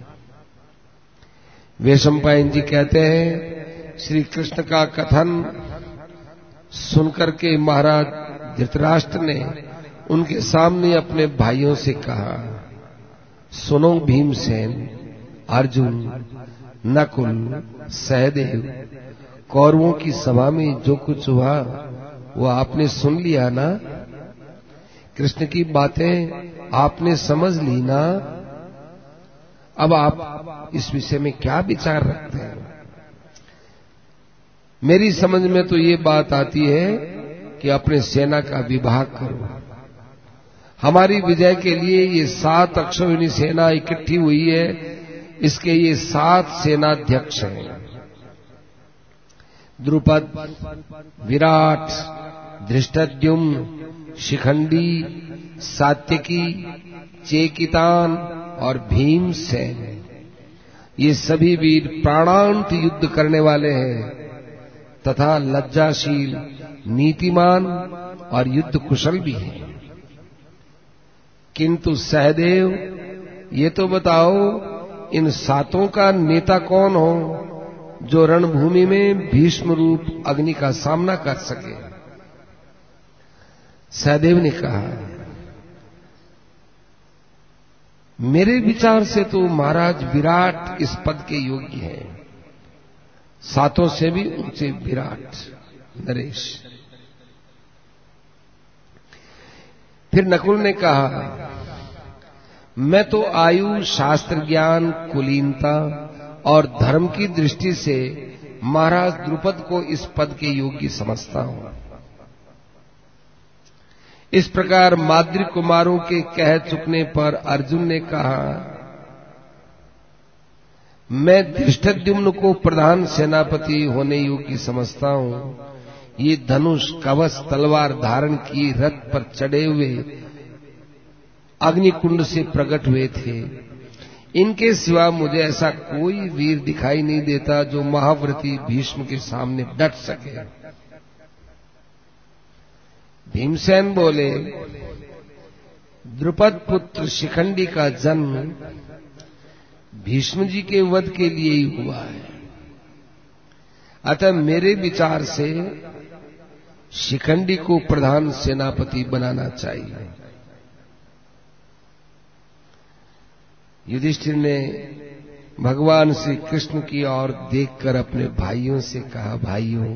वैशंपायन जी कहते हैं, श्री कृष्ण का कथन सुनकर के महाराज धृतराष्ट्र ने उनके सामने अपने भाइयों से कहा, सुनो भीमसेन, अर्जुन, नकुल, सहदेव, कौरवों की सभा में जो कुछ हुआ वो आपने सुन लिया ना? कृष्ण की बातें आपने समझ ली ना? अब आप इस विषय में क्या विचार रखते हैं? मेरी समझ में तो ये बात आती है कि अपने सेना का विभाग करो। हमारी विजय के लिए ये 7 अक्षौहिणी सेना इकट्ठी हुई है, इसके ये 7 सेनाध्यक्ष हैं, द्रुपद, विराट, धृष्टद्युम्न, शिखंडी, सात्यकी, चेकितान और भीमसेन। ये सभी वीर प्राणांत युद्ध करने वाले हैं तथा लज्जाशील, नीतिमान और युद्ध कुशल भी हैं। किंतु सहदेव, ये तो बताओ, इन 7 का नेता कौन हो जो रणभूमि में भीष्म रूप अग्नि का सामना कर सके? सहदेव ने कहा, मेरे विचार से तो महाराज विराट इस पद के योग्य हैं, 7 से भी ऊंचे विराट नरेश। फिर नकुल ने कहा, मैं तो आयु, शास्त्र ज्ञान, कुलीनता और धर्म की दृष्टि से महाराज द्रुपद को इस पद के योग्य समझता हूं। इस प्रकार माद्री कुमारों के कह चुकने पर अर्जुन ने कहा, मैं धृष्टद्युम्न को प्रधान सेनापति होने योग्य समझता हूं। ये धनुष, कवच, तलवार धारण किए रथ पर चढ़े हुए अग्निकुंड से प्रकट हुए थे। इनके सिवा मुझे ऐसा कोई वीर दिखाई नहीं देता जो महाव्रती भीष्म के सामने डट सके। भीमसेन बोले, द्रुपद पुत्र शिखंडी का जन्म भीष्म जी के वध के लिए ही हुआ है, अतः मेरे विचार से शिखंडी को प्रधान सेनापति बनाना चाहिए। युधिष्ठिर ने भगवान श्री कृष्ण की ओर देखकर अपने भाइयों से कहा, भाइयों,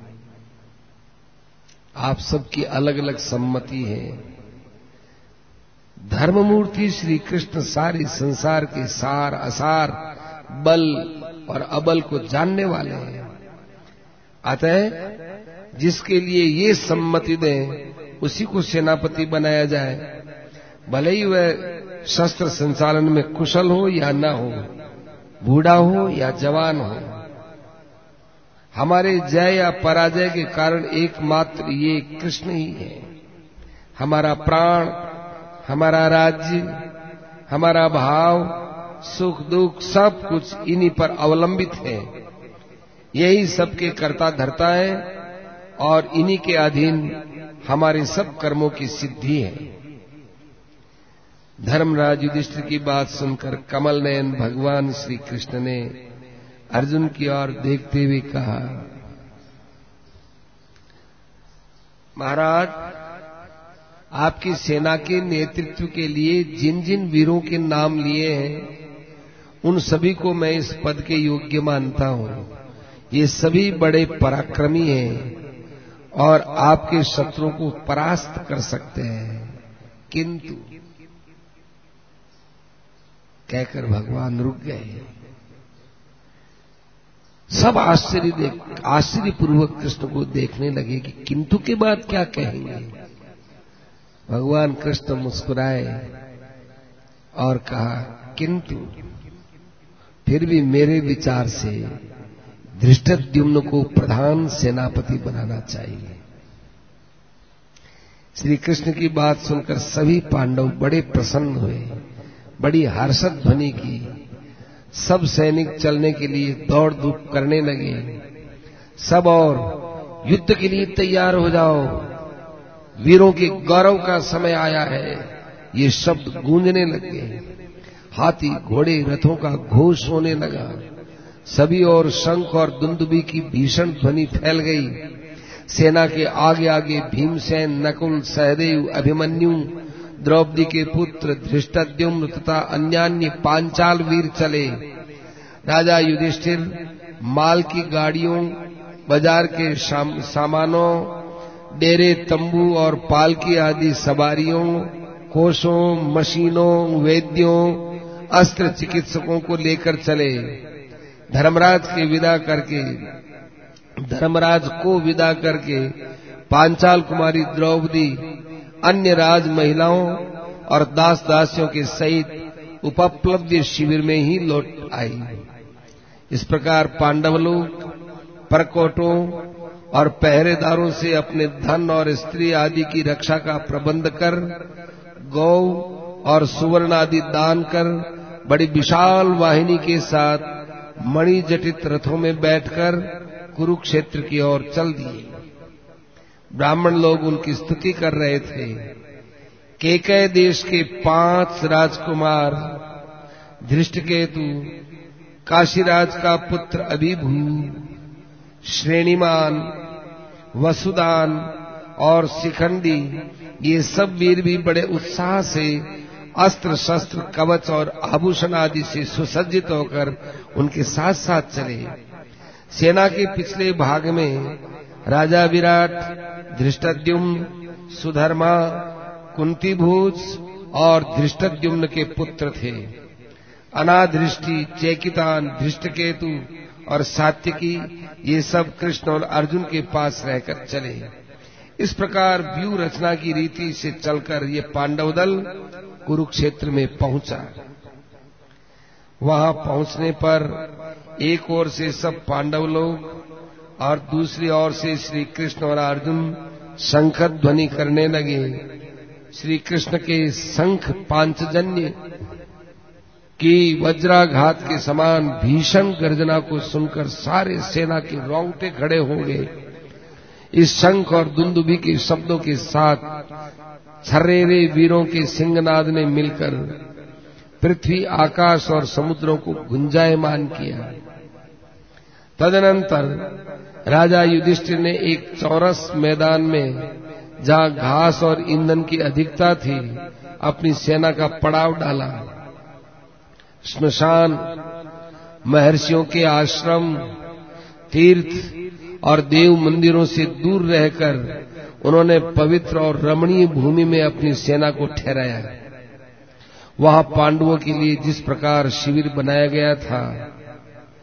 आप सबकी अलग अलग सम्मति है। धर्ममूर्ति श्री कृष्ण सारे संसार के सार असार, बल और अबल को जानने वाले हैं। अतः जिसके लिए ये सम्मति दें उसी को सेनापति बनाया जाए, भले ही वह शस्त्र संचालन में कुशल हो या न हो, बूढ़ा हो या जवान हो। हमारे जय या पराजय के कारण एकमात्र ये कृष्ण ही है। हमारा प्राण, हमारा राज्य, हमारा भाव, सुख दुख सब कुछ इन्हीं पर अवलंबित है। यही सबके कर्ता धर्ता है और इन्हीं के अधीन हमारे सब कर्मों की सिद्धि है। धर्मराज युधिष्ठिर की बात सुनकर कमल नयन भगवान श्री कृष्ण ने अर्जुन की ओर देखते हुए कहा, महाराज, आपकी सेना के नेतृत्व के लिए जिन जिन वीरों के नाम लिए हैं उन सभी को मैं इस पद के योग्य मानता हूं। ये सभी बड़े पराक्रमी हैं और आपके शत्रुओं को परास्त कर सकते हैं। किंतु कहकर भगवान रुक गए। सब आश्चर्यपूर्वक कृष्ण को देखने लगे कि किंतु के बाद क्या कहेंगे। भगवान कृष्ण मुस्कुराए और कहा, किंतु फिर भी मेरे विचार से धृष्टद्युम्न को प्रधान सेनापति बनाना चाहिए। श्री कृष्ण की बात सुनकर सभी पांडव बड़े प्रसन्न हुए, बड़ी हर्षद ध्वनि की। सब सैनिक चलने के लिए दौड़ धूप करने लगे। सब और युद्ध के लिए तैयार हो जाओ, वीरों के गौरव का समय आया है। ये शब्द गूंजने लगे। हाथी घोड़े रथों का घोष होने लगा। सभी ओर शंख और दुंदुभी की भीषण ध्वनि फैल गई। सेना के आगे आगे भीमसेन, नकुल, सहदेव, अभिमन्यु, द्रौपदी के पुत्र धृष्टद्युम्न तथा अन्यान्य पांचाल वीर चले। राजा युधिष्ठिर माल की गाड़ियों, बाजार के सामानों, डेरे, तंबू और पालकी आदि सवारियों, कोषों, मशीनों, वैद्यों, अस्त्र चिकित्सकों को लेकर चले। धर्मराज को विदा करके पांचाल कुमारी द्रौपदी अन्य राज महिलाओं और दास दासियों के सहित उपप्लव्य शिविर में ही लौट आई। इस प्रकार पांडव लोग परकोटों और पहरेदारों से अपने धन और स्त्री आदि की रक्षा का प्रबंध कर, गौ और सुवर्ण आदि दान कर, बड़ी विशाल वाहिनी के साथ मणि जटित रथों में बैठकर कुरुक्षेत्र की ओर चल दिए। ब्राह्मण लोग उनकी स्तुति कर रहे थे। केकय देश के 5 राजकुमार धृष्टकेतु, काशीराज का पुत्र अभिभू, श्रेणीमान, वसुदान और शिखंडी, ये सब वीर भी बड़े उत्साह से अस्त्र शस्त्र, कवच और आभूषण आदि से सुसज्जित होकर उनके साथ साथ चले। सेना के पिछले भाग में राजा विराट, धृष्टद्युम्न, सुधर्मा, कुंतीभोज और धृष्टद्युम्न के पुत्र थे। अनाधृष्टि, चेकितान, धृष्टकेतु और सात्यकी, ये सब कृष्ण और अर्जुन के पास रहकर चले। इस प्रकार व्यूह रचना की रीति से चलकर ये पांडव दल कुरुक्षेत्र में पहुंचा। वहां पहुंचने पर एक ओर से सब पांडव लोग और दूसरी ओर से श्री कृष्ण और अर्जुन शंख ध्वनि करने लगे। श्री कृष्ण के शंख पांचजन्य की वज्राघात के समान भीषण गर्जना को सुनकर सारे सेना के रोंगटे खड़े हो गए। इस शंख और दुंदुभी के शब्दों के साथ छर्रेरे वीरों के सिंहनाद ने मिलकर पृथ्वी, आकाश और समुद्रों को गुंजायमान किया। तदनंतर राजा युधिष्ठिर ने एक चौरस मैदान में, जहां घास और ईंधन की अधिकता थी, अपनी सेना का पड़ाव डाला। श्मशान, महर्षियों के आश्रम, तीर्थ और देव मंदिरों से दूर रहकर उन्होंने पवित्र और रमणीय भूमि में अपनी सेना को ठहराया। वहां पांडवों के लिए जिस प्रकार शिविर बनाया गया था,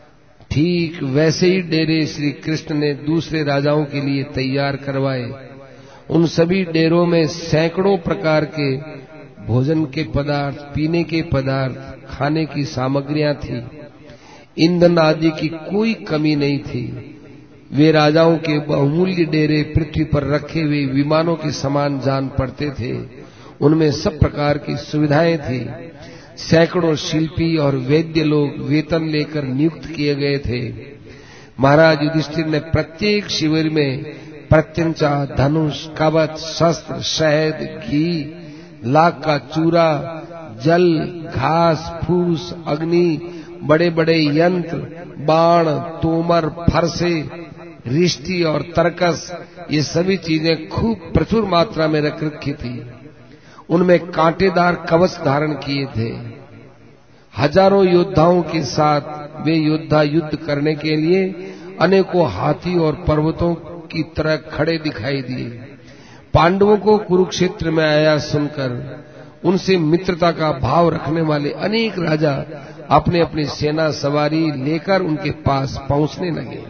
ठीक वैसे ही डेरे श्री कृष्ण ने दूसरे राजाओं के लिए तैयार करवाए। उन सभी डेरों में सैकड़ों प्रकार के भोजन के पदार्थ, पीने के पदार्थ, खाने की सामग्रियां थी। ईंधन आदि की कोई कमी नहीं थी। वे राजाओं के बहुमूल्य डेरे पृथ्वी पर रखे हुए विमानों के समान जान पड़ते थे। उनमें सब प्रकार की सुविधाएं थी। सैकड़ों शिल्पी और वैद्य लोग वेतन लेकर नियुक्त किए गए थे। महाराज युधिष्ठिर ने प्रत्येक शिविर में प्रत्यंचा, धनुष, कवच, शस्त्र, शहद, घी, लाख का चूरा, जल, घास, फूस, अग्नि, बड़े बड़े यंत्र, बाण, तोमर, फरसे, रिष्टि और तरकस, ये सभी चीजें खूब प्रचुर मात्रा में रख रखी थी। उनमें कांटेदार कवच धारण किए थे। हजारों योद्धाओं के साथ वे योद्धा युद्ध करने के लिए अनेकों हाथी और पर्वतों की तरह खड़े दिखाई दिए। पांडवों को कुरुक्षेत्र में आया सुनकर उनसे मित्रता का भाव रखने वाले अनेक राजा अपने अपनी सेना सवारी लेकर उनके पास पहुंचने लगे।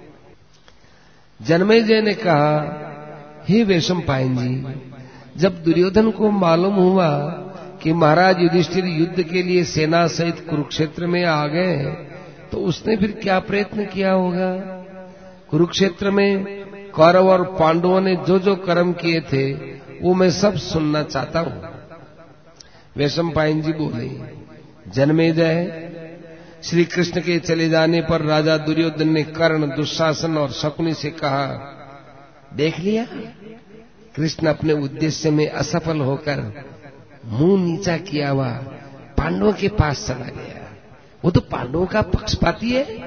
जन्मेजय ने कहा, हे वैशंपायन जी, जब दुर्योधन को मालूम हुआ कि महाराज युधिष्ठिर युद्ध के लिए सेना सहित कुरुक्षेत्र में आ गए, तो उसने फिर क्या प्रयत्न किया होगा? कुरुक्षेत्र में कौरव और पांडवों ने जो जो कर्म किए थे वो मैं सब सुनना चाहता हूं। वैशंपायन जी बोले, जन्मेजय, श्री कृष्ण के चले जाने पर राजा दुर्योधन ने कर्ण, दुशासन और शकुनी से कहा, देख लिया, कृष्ण अपने उद्देश्य में असफल होकर मुंह नीचा किया हुआ पांडवों के पास चला गया। वो तो पांडवों का पक्षपाती है।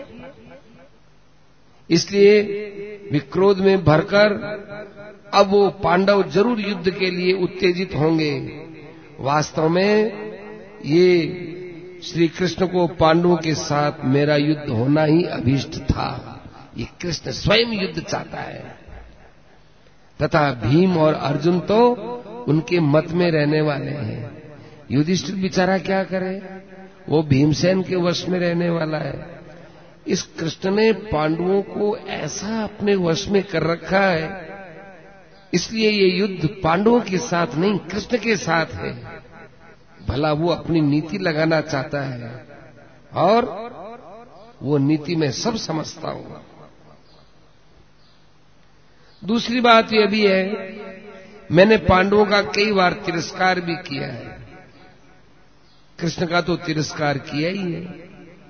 इसलिए वे क्रोध में भरकर अब वो पांडव जरूर युद्ध के लिए उत्तेजित होंगे। वास्तव में ये श्री कृष्ण को पांडवों के साथ मेरा युद्ध होना ही अभीष्ट था। ये कृष्ण स्वयं युद्ध चाहता है तथा भीम और अर्जुन तो उनके मत में रहने वाले हैं। युधिष्ठिर बेचारा क्या करे, वो भीमसेन के वश में रहने वाला है। इस कृष्ण ने पांडवों को ऐसा अपने वश में कर रखा है, इसलिए ये युद्ध पांडवों के साथ नहीं, कृष्ण के साथ है। भला वो अपनी नीति लगाना चाहता है और वो नीति में सब समझता हूं। दूसरी बात यह भी है, मैंने पांडवों का कई बार तिरस्कार भी किया है। कृष्ण का तो तिरस्कार किया ही है।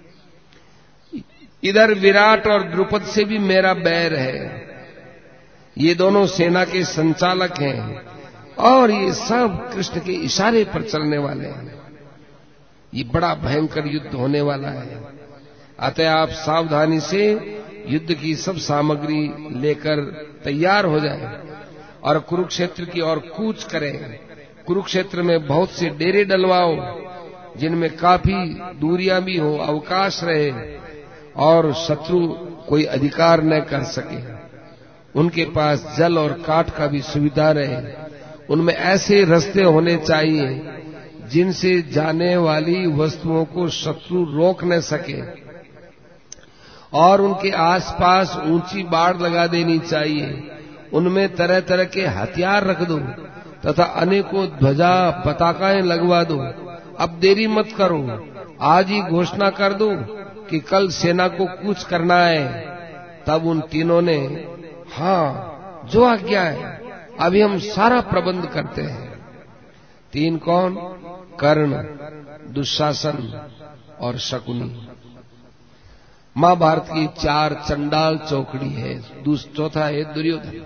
इधर विराट और द्रुपद से भी मेरा बैर है। ये दोनों सेना के संचालक हैं और ये सब कृष्ण के इशारे पर चलने वाले हैं। ये बड़ा भयंकर युद्ध होने वाला है। अतः आप सावधानी से युद्ध की सब सामग्री लेकर तैयार हो जाएं और कुरुक्षेत्र की ओर कूच करें। कुरुक्षेत्र में बहुत से डेरे डलवाओ जिनमें काफी दूरियां भी हो, अवकाश रहे और शत्रु कोई अधिकार न कर सके। उनके पास जल और काठ का भी सुविधा रहे। उनमें ऐसे रास्ते होने चाहिए जिनसे जाने वाली वस्तुओं को शत्रु रोक न सके और उनके आसपास ऊंची बाड़ लगा देनी चाहिए। उनमें तरह तरह के हथियार रख दो तथा अनेकों ध्वजा पताकाएं लगवा दो। अब देरी मत करो, आज ही घोषणा कर दो कि कल सेना को कूच करना है। तब उन तीनों ने, हाँ, जो आज्ञा है, अभी हम सारा प्रबंध करते हैं। तीन कौन? कर्ण, दुशासन और शकुनी। महाभारत की 4 चंडाल चौकड़ी है। चौथा है दुर्योधन।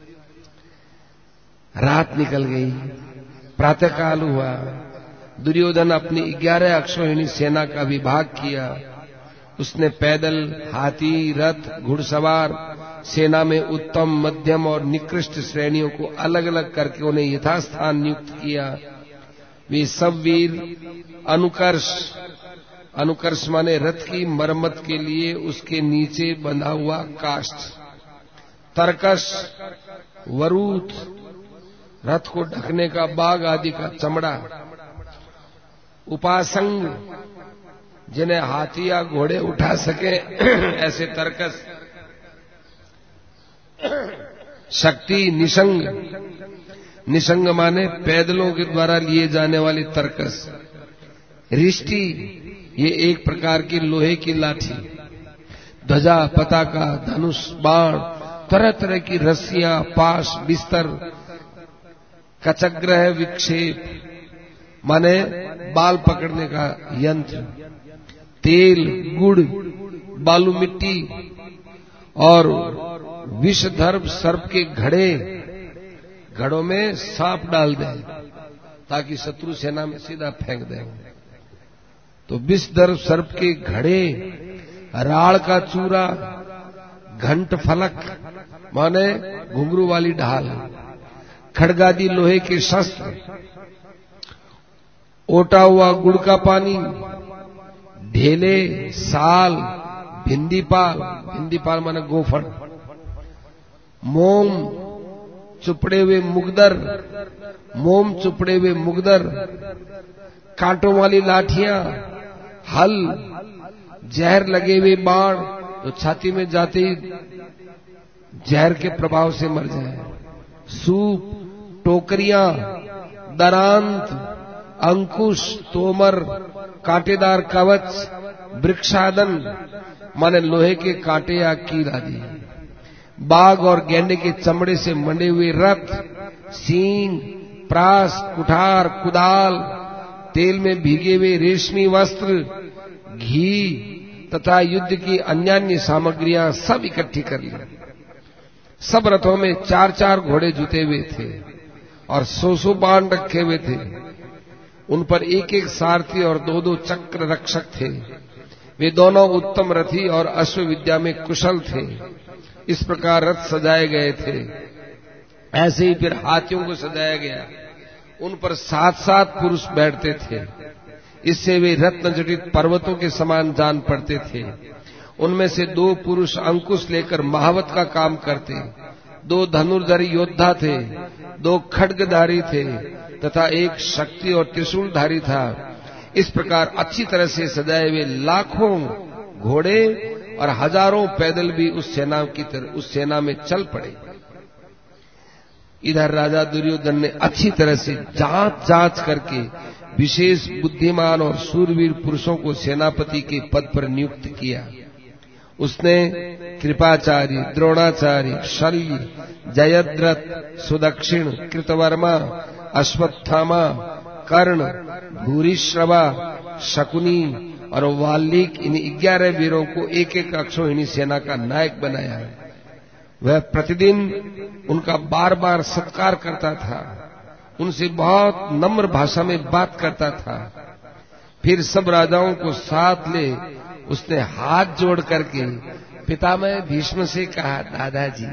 रात निकल गई, प्रातःकाल हुआ। दुर्योधन अपनी 11 अक्षौहिणी सेना का विभाग किया। उसने पैदल, हाथी, रथ, घुड़सवार सेना में उत्तम, मध्यम और निकृष्ट श्रेणियों को अलग अलग करके उन्हें यथास्थान नियुक्त किया। वे सब वीर अनुकर्ष माने रथ की मरम्मत के लिए उसके नीचे बंधा हुआ काष्ठ, तरकश, वरूथ, रथ को ढकने का बाग आदि का चमड़ा, उपासंग, जिन्हें हाथी या घोड़े उठा सके ऐसे तर्कस। शक्ति निशंग, निशंग माने पैदलों के द्वारा लिए जाने वाली तर्कस। रिष्टि, ये एक प्रकार की लोहे की लाठी। ध्वजा, पताका, धनुष, बाण, तरह तरह की रस्सियां, पाश, बिस्तर। कचग्रह विक्षेप माने बाल पकड़ने का यंत्र। तेल, गुड़, बालू मिट्टी और विषधर्म सर्प के घड़े। घड़ों में सांप डाल दें ताकि शत्रु सेना में सीधा फेंक दें। तो विषधर्म सर्प के घड़े, राड़ का चूरा, घंट फलक माने घुंघरू वाली ढाल, खड़गादी लोहे के शस्त्र, ओटा हुआ गुड़ का पानी, ढेले, साल, भिंदीपाल, भिंदीपाल माने गोफन, मोम, चुपड़े हुए मुगदर, मोम चुपड़े हुए मुगदर, कांटों वाली लाठियां, हल, जहर लगे हुए बाण तो छाती में जाते ही जहर के प्रभाव से मर जाए। सूप, टोकरियां, दरांत, अंकुश, तोमर, कांटेदार कवच, वृक्षादन माने लोहे के कांटे या कील आदि। बाघ और गैंडे के चमड़े से मंडे हुए रथ, सींग, प्रास, कुठार, कुदाल, तेल में भीगे हुए रेशमी वस्त्र, घी तथा युद्ध की अन्यान्य सामग्रियां सब इकट्ठी कर ली। सब रथों में 4-4 घोड़े जुते हुए थे और 100 बाण रखे हुए थे। उन पर 1-1 सारथी और 2-2 चक्र रक्षक थे। वे दोनों उत्तम रथी और अश्व विद्या में कुशल थे। इस प्रकार रथ सजाए गए थे। ऐसे ही फिर हाथियों को सजाया गया। उन पर 7-7 पुरुष बैठते थे। इससे वे रत्न जटित पर्वतों के समान जान पड़ते थे। उनमें से 2 पुरुष अंकुश लेकर महावत का काम करते, 2 धनुर्धरी योद्धा थे, 2 खड्गधारी थे तथा 1 शक्ति और त्रिशूलधारी था। इस प्रकार अच्छी तरह से सजाए हुए लाखों घोड़े और हजारों पैदल भी उस सेना में चल पड़े। इधर राजा दुर्योधन ने अच्छी तरह से जांच करके विशेष बुद्धिमान और शूरवीर पुरुषों को सेनापति के पद पर नियुक्त किया। उसने कृपाचार्य, द्रोणाचार्य, शल्य, जयद्रथ, सुदक्षिण, कृतवर्मा, अश्वत्थामा, कर्ण, भूरिश्रवा, शकुनी और वाल्मीकि, इन 11 वीरों को एक अक्षौहिणी सेना का नायक बनाया। वह प्रतिदिन उनका बार बार सत्कार करता था, उनसे बहुत नम्र भाषा में बात करता था। फिर सब राजाओं को साथ ले उसने हाथ जोड़ करके पितामह भीष्म से कहा, दादाजी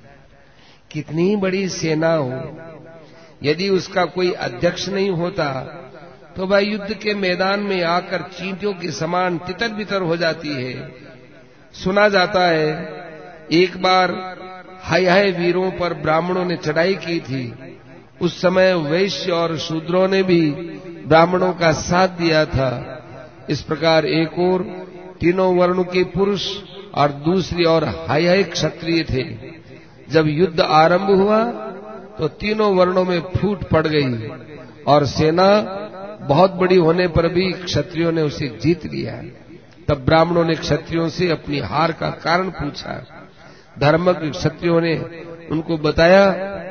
कितनी बड़ी सेना हो, यदि उसका कोई अध्यक्ष नहीं होता तो वह युद्ध के मैदान में आकर चींटियों के समान तितर बितर हो जाती है। सुना जाता है एक बार हाय वीरों पर ब्राह्मणों ने चढ़ाई की थी। उस समय वैश्य और शूद्रों ने भी ब्राह्मणों का साथ दिया था। इस प्रकार एक ओर तीनों वर्णों के पुरुष और दूसरी ओर हाय क्षत्रिय थे। जब युद्ध आरंभ हुआ तो तीनों वर्णों में फूट पड़ गई और सेना बहुत बड़ी होने पर भी क्षत्रियों ने उसे जीत लिया। तब ब्राह्मणों ने क्षत्रियों से अपनी हार का कारण पूछा। धर्मज्ञ क्षत्रियों ने उनको बताया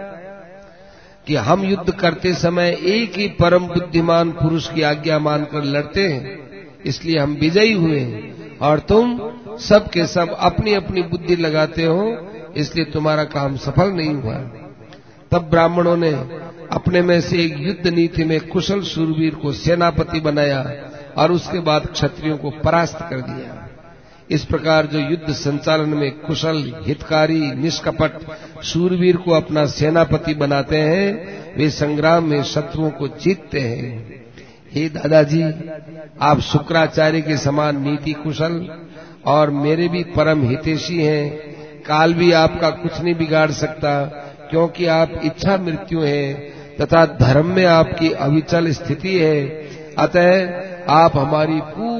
कि हम युद्ध करते समय एक ही परम बुद्धिमान पुरुष की आज्ञा मानकर लड़ते हैं, इसलिए हम विजयी हुए और तुम सब के सब अपनी अपनी बुद्धि लगाते हो, इसलिए तुम्हारा काम सफल नहीं हुआ। तब ब्राह्मणों ने अपने में से एक युद्ध नीति में कुशल शूरवीर को सेनापति बनाया और उसके बाद क्षत्रियों को परास्त कर दिया। इस प्रकार जो युद्ध संचालन में कुशल, हितकारी, निष्कपट शूरवीर को अपना सेनापति बनाते हैं, वे संग्राम में शत्रुओं को जीतते हैं। हे दादाजी, आप शुक्राचार्य के समान नीति कुशल और मेरे भी परम हितैषी हैं। काल भी आपका कुछ नहीं बिगाड़ सकता, क्योंकि आप इच्छा मृत्यु हैं तथा धर्म में आपकी अविचल स्थिति है। अतः आप हमारी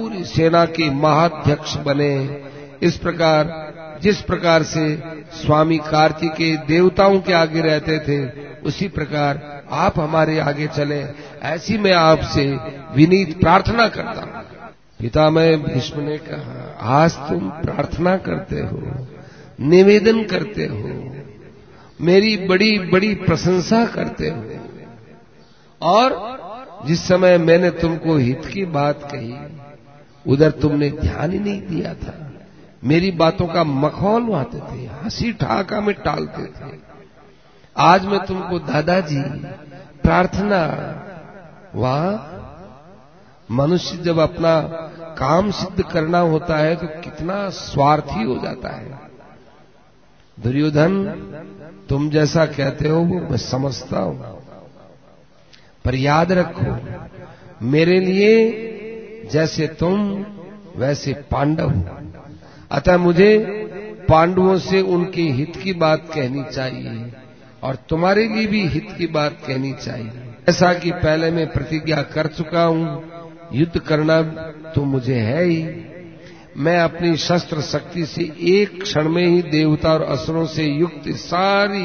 पूरी सेना के महाध्यक्ष बने। इस प्रकार जिस प्रकार से स्वामी कार्तिकेय देवताओं के आगे रहते थे, उसी प्रकार आप हमारे आगे चले, ऐसी मैं आपसे विनीत प्रार्थना करता हूं। पितामह भीष्म ने कहा, आज तुम प्रार्थना करते हो, निवेदन करते हो, मेरी बड़ी बड़ी प्रशंसा करते हो, और जिस समय मैंने तुमको हित की बात कही उधर तुमने ध्यान ही नहीं दिया था, मेरी बातों का मखौल उड़ाते थे, हंसी ठहाका में टालते थे। आज मैं तुमको दादाजी प्रार्थना, वाह, मनुष्य जब अपना काम सिद्ध करना होता है तो कितना स्वार्थी हो जाता है। दुर्योधन, तुम जैसा कहते हो वो मैं समझता हूं, पर याद रखो, मेरे लिए जैसे तुम वैसे पांडव, अतः मुझे पांडवों से उनके हित की बात कहनी चाहिए और तुम्हारे लिए भी हित की बात कहनी चाहिए। ऐसा कि पहले मैं प्रतिज्ञा कर चुका हूं, युद्ध करना तो मुझे है ही। मैं अपनी शस्त्र शक्ति से एक क्षण में ही देवता और असुरों से युक्त सारी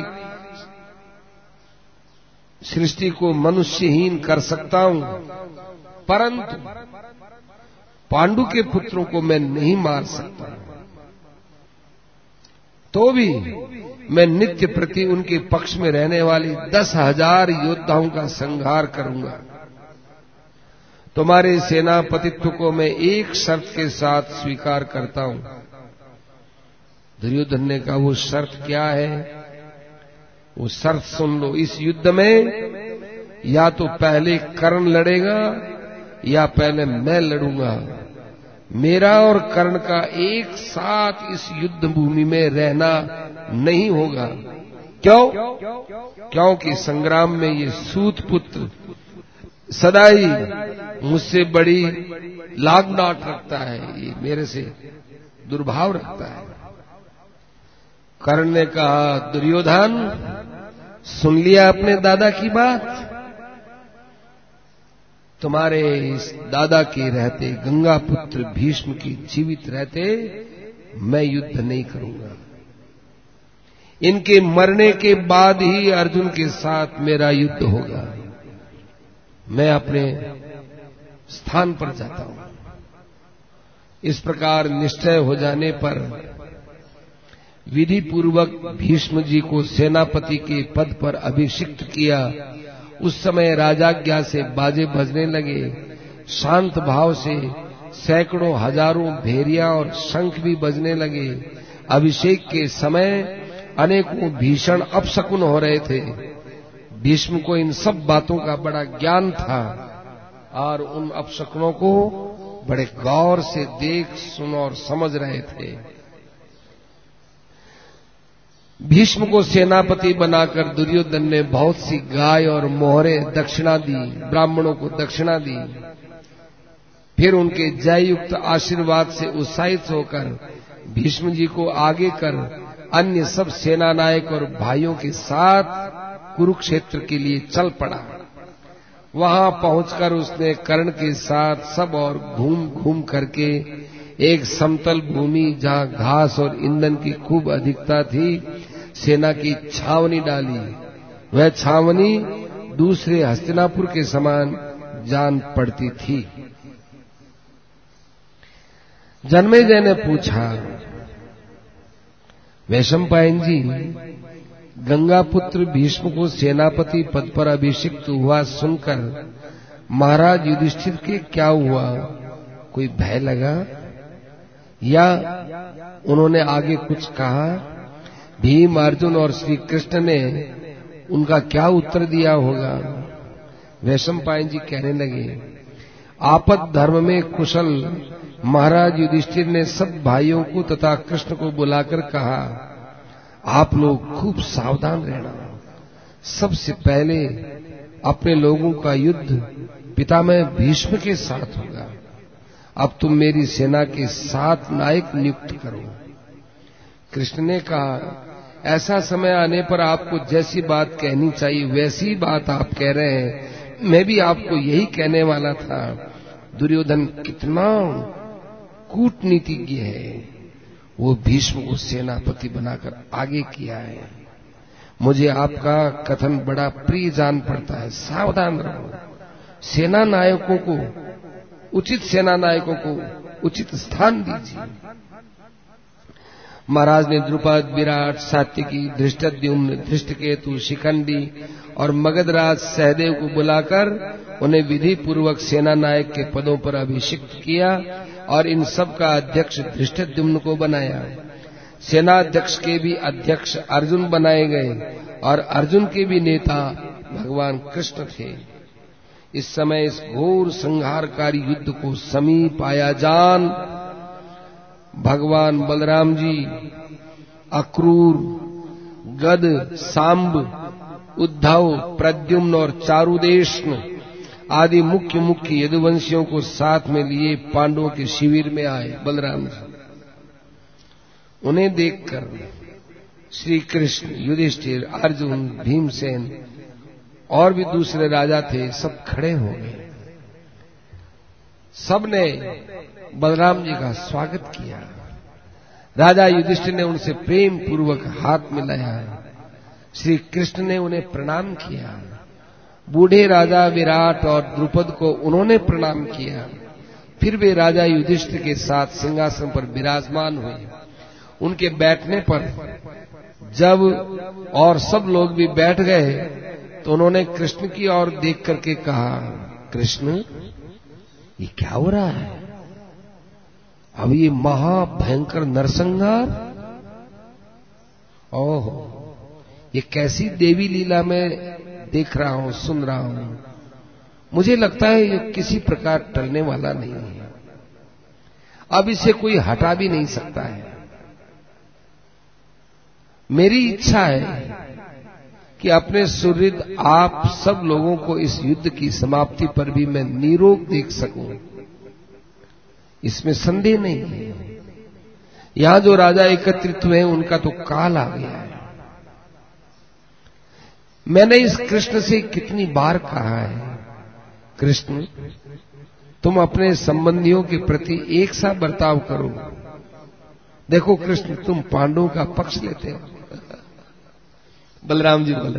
सृष्टि को मनुष्यहीन कर सकता हूं, परंतु पांडु के पुत्रों को मैं नहीं मार सकता। तो भी मैं नित्य प्रति उनके पक्ष में रहने वाली 10,000 योद्धाओं का संहार करूंगा। तुम्हारे सेनापतित्व को मैं एक शर्त के साथ स्वीकार करता हूं। दुर्योधन ने कहा, वो शर्त क्या है? वो शर्त सुन लो, इस युद्ध में या तो पहले कर्ण लड़ेगा या पहले मैं लड़ूंगा। मेरा और कर्ण का एक साथ इस युद्ध भूमि में रहना नहीं होगा। क्यों? क्योंकि संग्राम में ये सूत पुत्र सदा ही मुझसे बड़ी लाग डांट रखता है, ये मेरे से दुर्भाव रखता है। कर्ण ने कहा, दुर्योधन, सुन लिया अपने दादा की बात? तुम्हारे इस दादा के रहते, गंगा पुत्र भीष्म की जीवित रहते, मैं युद्ध नहीं करूंगा। इनके मरने के बाद ही अर्जुन के साथ मेरा युद्ध होगा। मैं अपने स्थान पर जाता हूं। इस प्रकार निश्चय हो जाने पर विधि पूर्वक भीष्म जी को सेनापति के पद पर अभिषिक्त किया। उस समय राजाज्ञा से बाजे बजने लगे, शांत भाव से सैकड़ों हजारों भेरिया और शंख भी बजने लगे। अभिषेक के समय अनेकों भीषण अपशकुन हो रहे थे। भीष्म को इन सब बातों का बड़ा ज्ञान था और उन अपशकुनों को बड़े गौर से देख, सुन और समझ रहे थे। भीष्म को सेनापति बनाकर दुर्योधन ने बहुत सी गाय और मोहरे दक्षिणा दी, ब्राह्मणों को दक्षिणा दी। फिर उनके जययुक्त आशीर्वाद से उत्साहित होकर भीष्म जी को आगे कर अन्य सब सेना नायक और भाइयों के साथ कुरुक्षेत्र के लिए चल पड़ा। वहां पहुंचकर उसने कर्ण के साथ सब और घूम घूम करके एक समतल भूमि जहां घास और ईंधन की खूब अधिकता थी, सेना की छावनी डाली। वह छावनी दूसरे हस्तिनापुर के समान जान पड़ती थी। जन्मेजय ने पूछा, वैशंपायन जी, गंगा पुत्र भीष्म को सेनापति पद पर अभिषिक्त हुआ सुनकर महाराज युधिष्ठिर के क्या हुआ? कोई भय लगा या उन्होंने आगे कुछ कहा? भीम, अर्जुन और श्री कृष्ण ने उनका क्या उत्तर दिया होगा? वैशंपायन जी कहने लगे, आपद धर्म में कुशल महाराज युधिष्ठिर ने सब भाइयों को तथा कृष्ण को बुलाकर कहा, आप लोग खूब सावधान रहना। सबसे पहले अपने लोगों का युद्ध पितामह भीष्म के साथ होगा। अब तुम मेरी सेना के 7 नायक नियुक्त करो। कृष्ण ने कहा, ऐसा समय आने पर आपको जैसी बात कहनी चाहिए वैसी बात आप कह रहे हैं। मैं भी आपको यही कहने वाला था। दुर्योधन कितना कूटनीतिज्ञ है, वो भीष्म को सेनापति बनाकर आगे किया है। मुझे आपका कथन बड़ा प्रिय जान पड़ता है, सावधान रहो। सेना नायकों को, उचित सेना नायकों को उचित स्थान दीजिए। महाराज ने द्रुपद, विराट, सात्यकी, धृष्टद्युम्न, धृष्टकेतु, शिखंडी और मगधराज सहदेव को बुलाकर उन्हें विधि पूर्वक सेना नायक के पदों पर अभिषिक्त किया और इन सब का अध्यक्ष धृष्टद्युम्न को बनाया। सेनाध्यक्ष के भी अध्यक्ष अर्जुन बनाए गए और अर्जुन के भी नेता भगवान कृष्ण थे। इस समय इस घोर संहारकारी युद्ध को समीप आया जान भगवान बलराम जी अक्रूर, गद, सांब, उद्धव, प्रद्युम्न और चारुदेशन आदि मुख्य मुख्य यदुवंशियों को साथ में लिए पांडवों के शिविर में आए। बलराम जी उन्हें देखकर श्री कृष्ण, युधिष्ठिर, अर्जुन, भीमसेन और भी दूसरे राजा थे, सब खड़े हो गए। सबने बलराम जी का स्वागत किया। राजा युधिष्ठिर ने उनसे प्रेम पूर्वक हाथ मिलाया। श्री कृष्ण ने उन्हें प्रणाम किया। बूढ़े राजा विराट और द्रुपद को उन्होंने प्रणाम किया। फिर वे राजा युधिष्ठिर के साथ सिंहासन पर विराजमान हुए। उनके बैठने पर जब और सब लोग भी बैठ गए तो उन्होंने कृष्ण की ओर देख करके कहा, कृष्ण ये क्या हो रहा है? अब ये महाभयंकर नरसंहार, ओह ये कैसी देवी लीला में देख रहा हूं, सुन रहा हूं। मुझे लगता है ये किसी प्रकार टलने वाला नहीं है। अब इसे कोई हटा भी नहीं सकता है। मेरी इच्छा है कि अपने सुहृद आप सब लोगों को इस युद्ध की समाप्ति पर भी मैं निरोग देख सकूं, इसमें संदेह नहीं है। यहां जो राजा एकत्रित हुए उनका तो काल आ गया है। मैंने इस कृष्ण से कितनी बार कहा है, कृष्ण तुम अपने संबंधियों के प्रति एक सा बर्ताव करो। देखो कृष्ण तुम पांडवों का पक्ष लेते हो। बलराम जी बोले,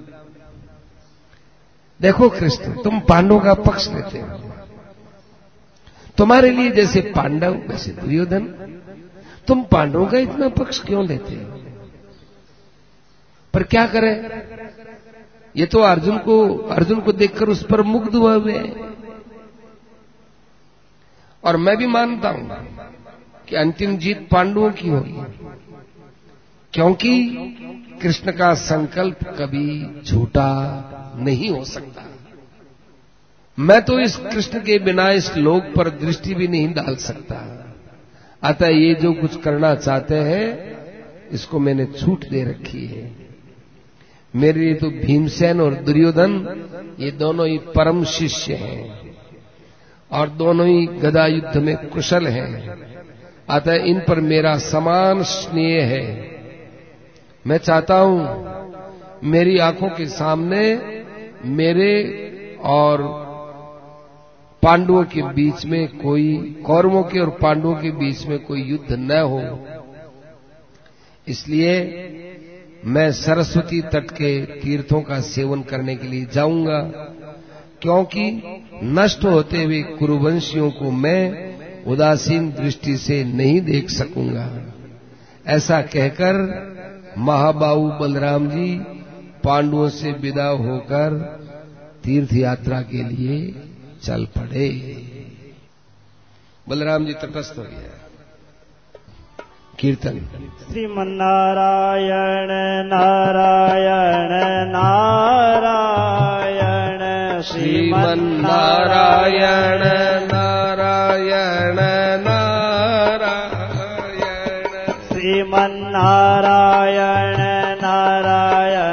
देखो कृष्ण तुम पांडवों का पक्ष लेते हो। तुम्हारे लिए जैसे पांडव वैसे दुर्योधन, तुम पांडवों का इतना पक्ष क्यों लेते हो? पर क्या करें, ये तो अर्जुन को देखकर उस पर मुग्ध हुए हैं। और मैं भी मानता हूं कि अंतिम जीत पांडवों की होगी, क्योंकि कृष्ण का संकल्प कभी झूठा नहीं हो सकता। मैं तो इस कृष्ण के बिना इस लोक पर दृष्टि भी नहीं डाल सकता। अतः ये जो कुछ करना चाहते हैं इसको मैंने छूट दे रखी है। मेरे लिए तो भीमसेन और दुर्योधन ये दोनों ही परम शिष्य हैं और दोनों ही गदा युद्ध में कुशल हैं। अतः इन पर मेरा समान स्नेह है। मैं चाहता हूं मेरी आंखों के सामने मेरे और पांडवों के बीच में कोई, कौरवों के और पांडवों के बीच में कोई युद्ध न हो। इसलिए मैं सरस्वती तट के तीर्थों का सेवन करने के लिए जाऊंगा, क्योंकि नष्ट होते हुए कुरुवंशियों को मैं उदासीन दृष्टि से नहीं देख सकूंगा। ऐसा कहकर महाबाहु बलराम जी पांडवों से विदा होकर तीर्थ यात्रा के लिए चल पड़े। बलराम जी तटस्थ हो गया। कीर्तन। श्रीमन्नारायण नारायण नारायण, श्रीमन्नारायण नारायण नारायण, श्रीमन्नारायण नारायण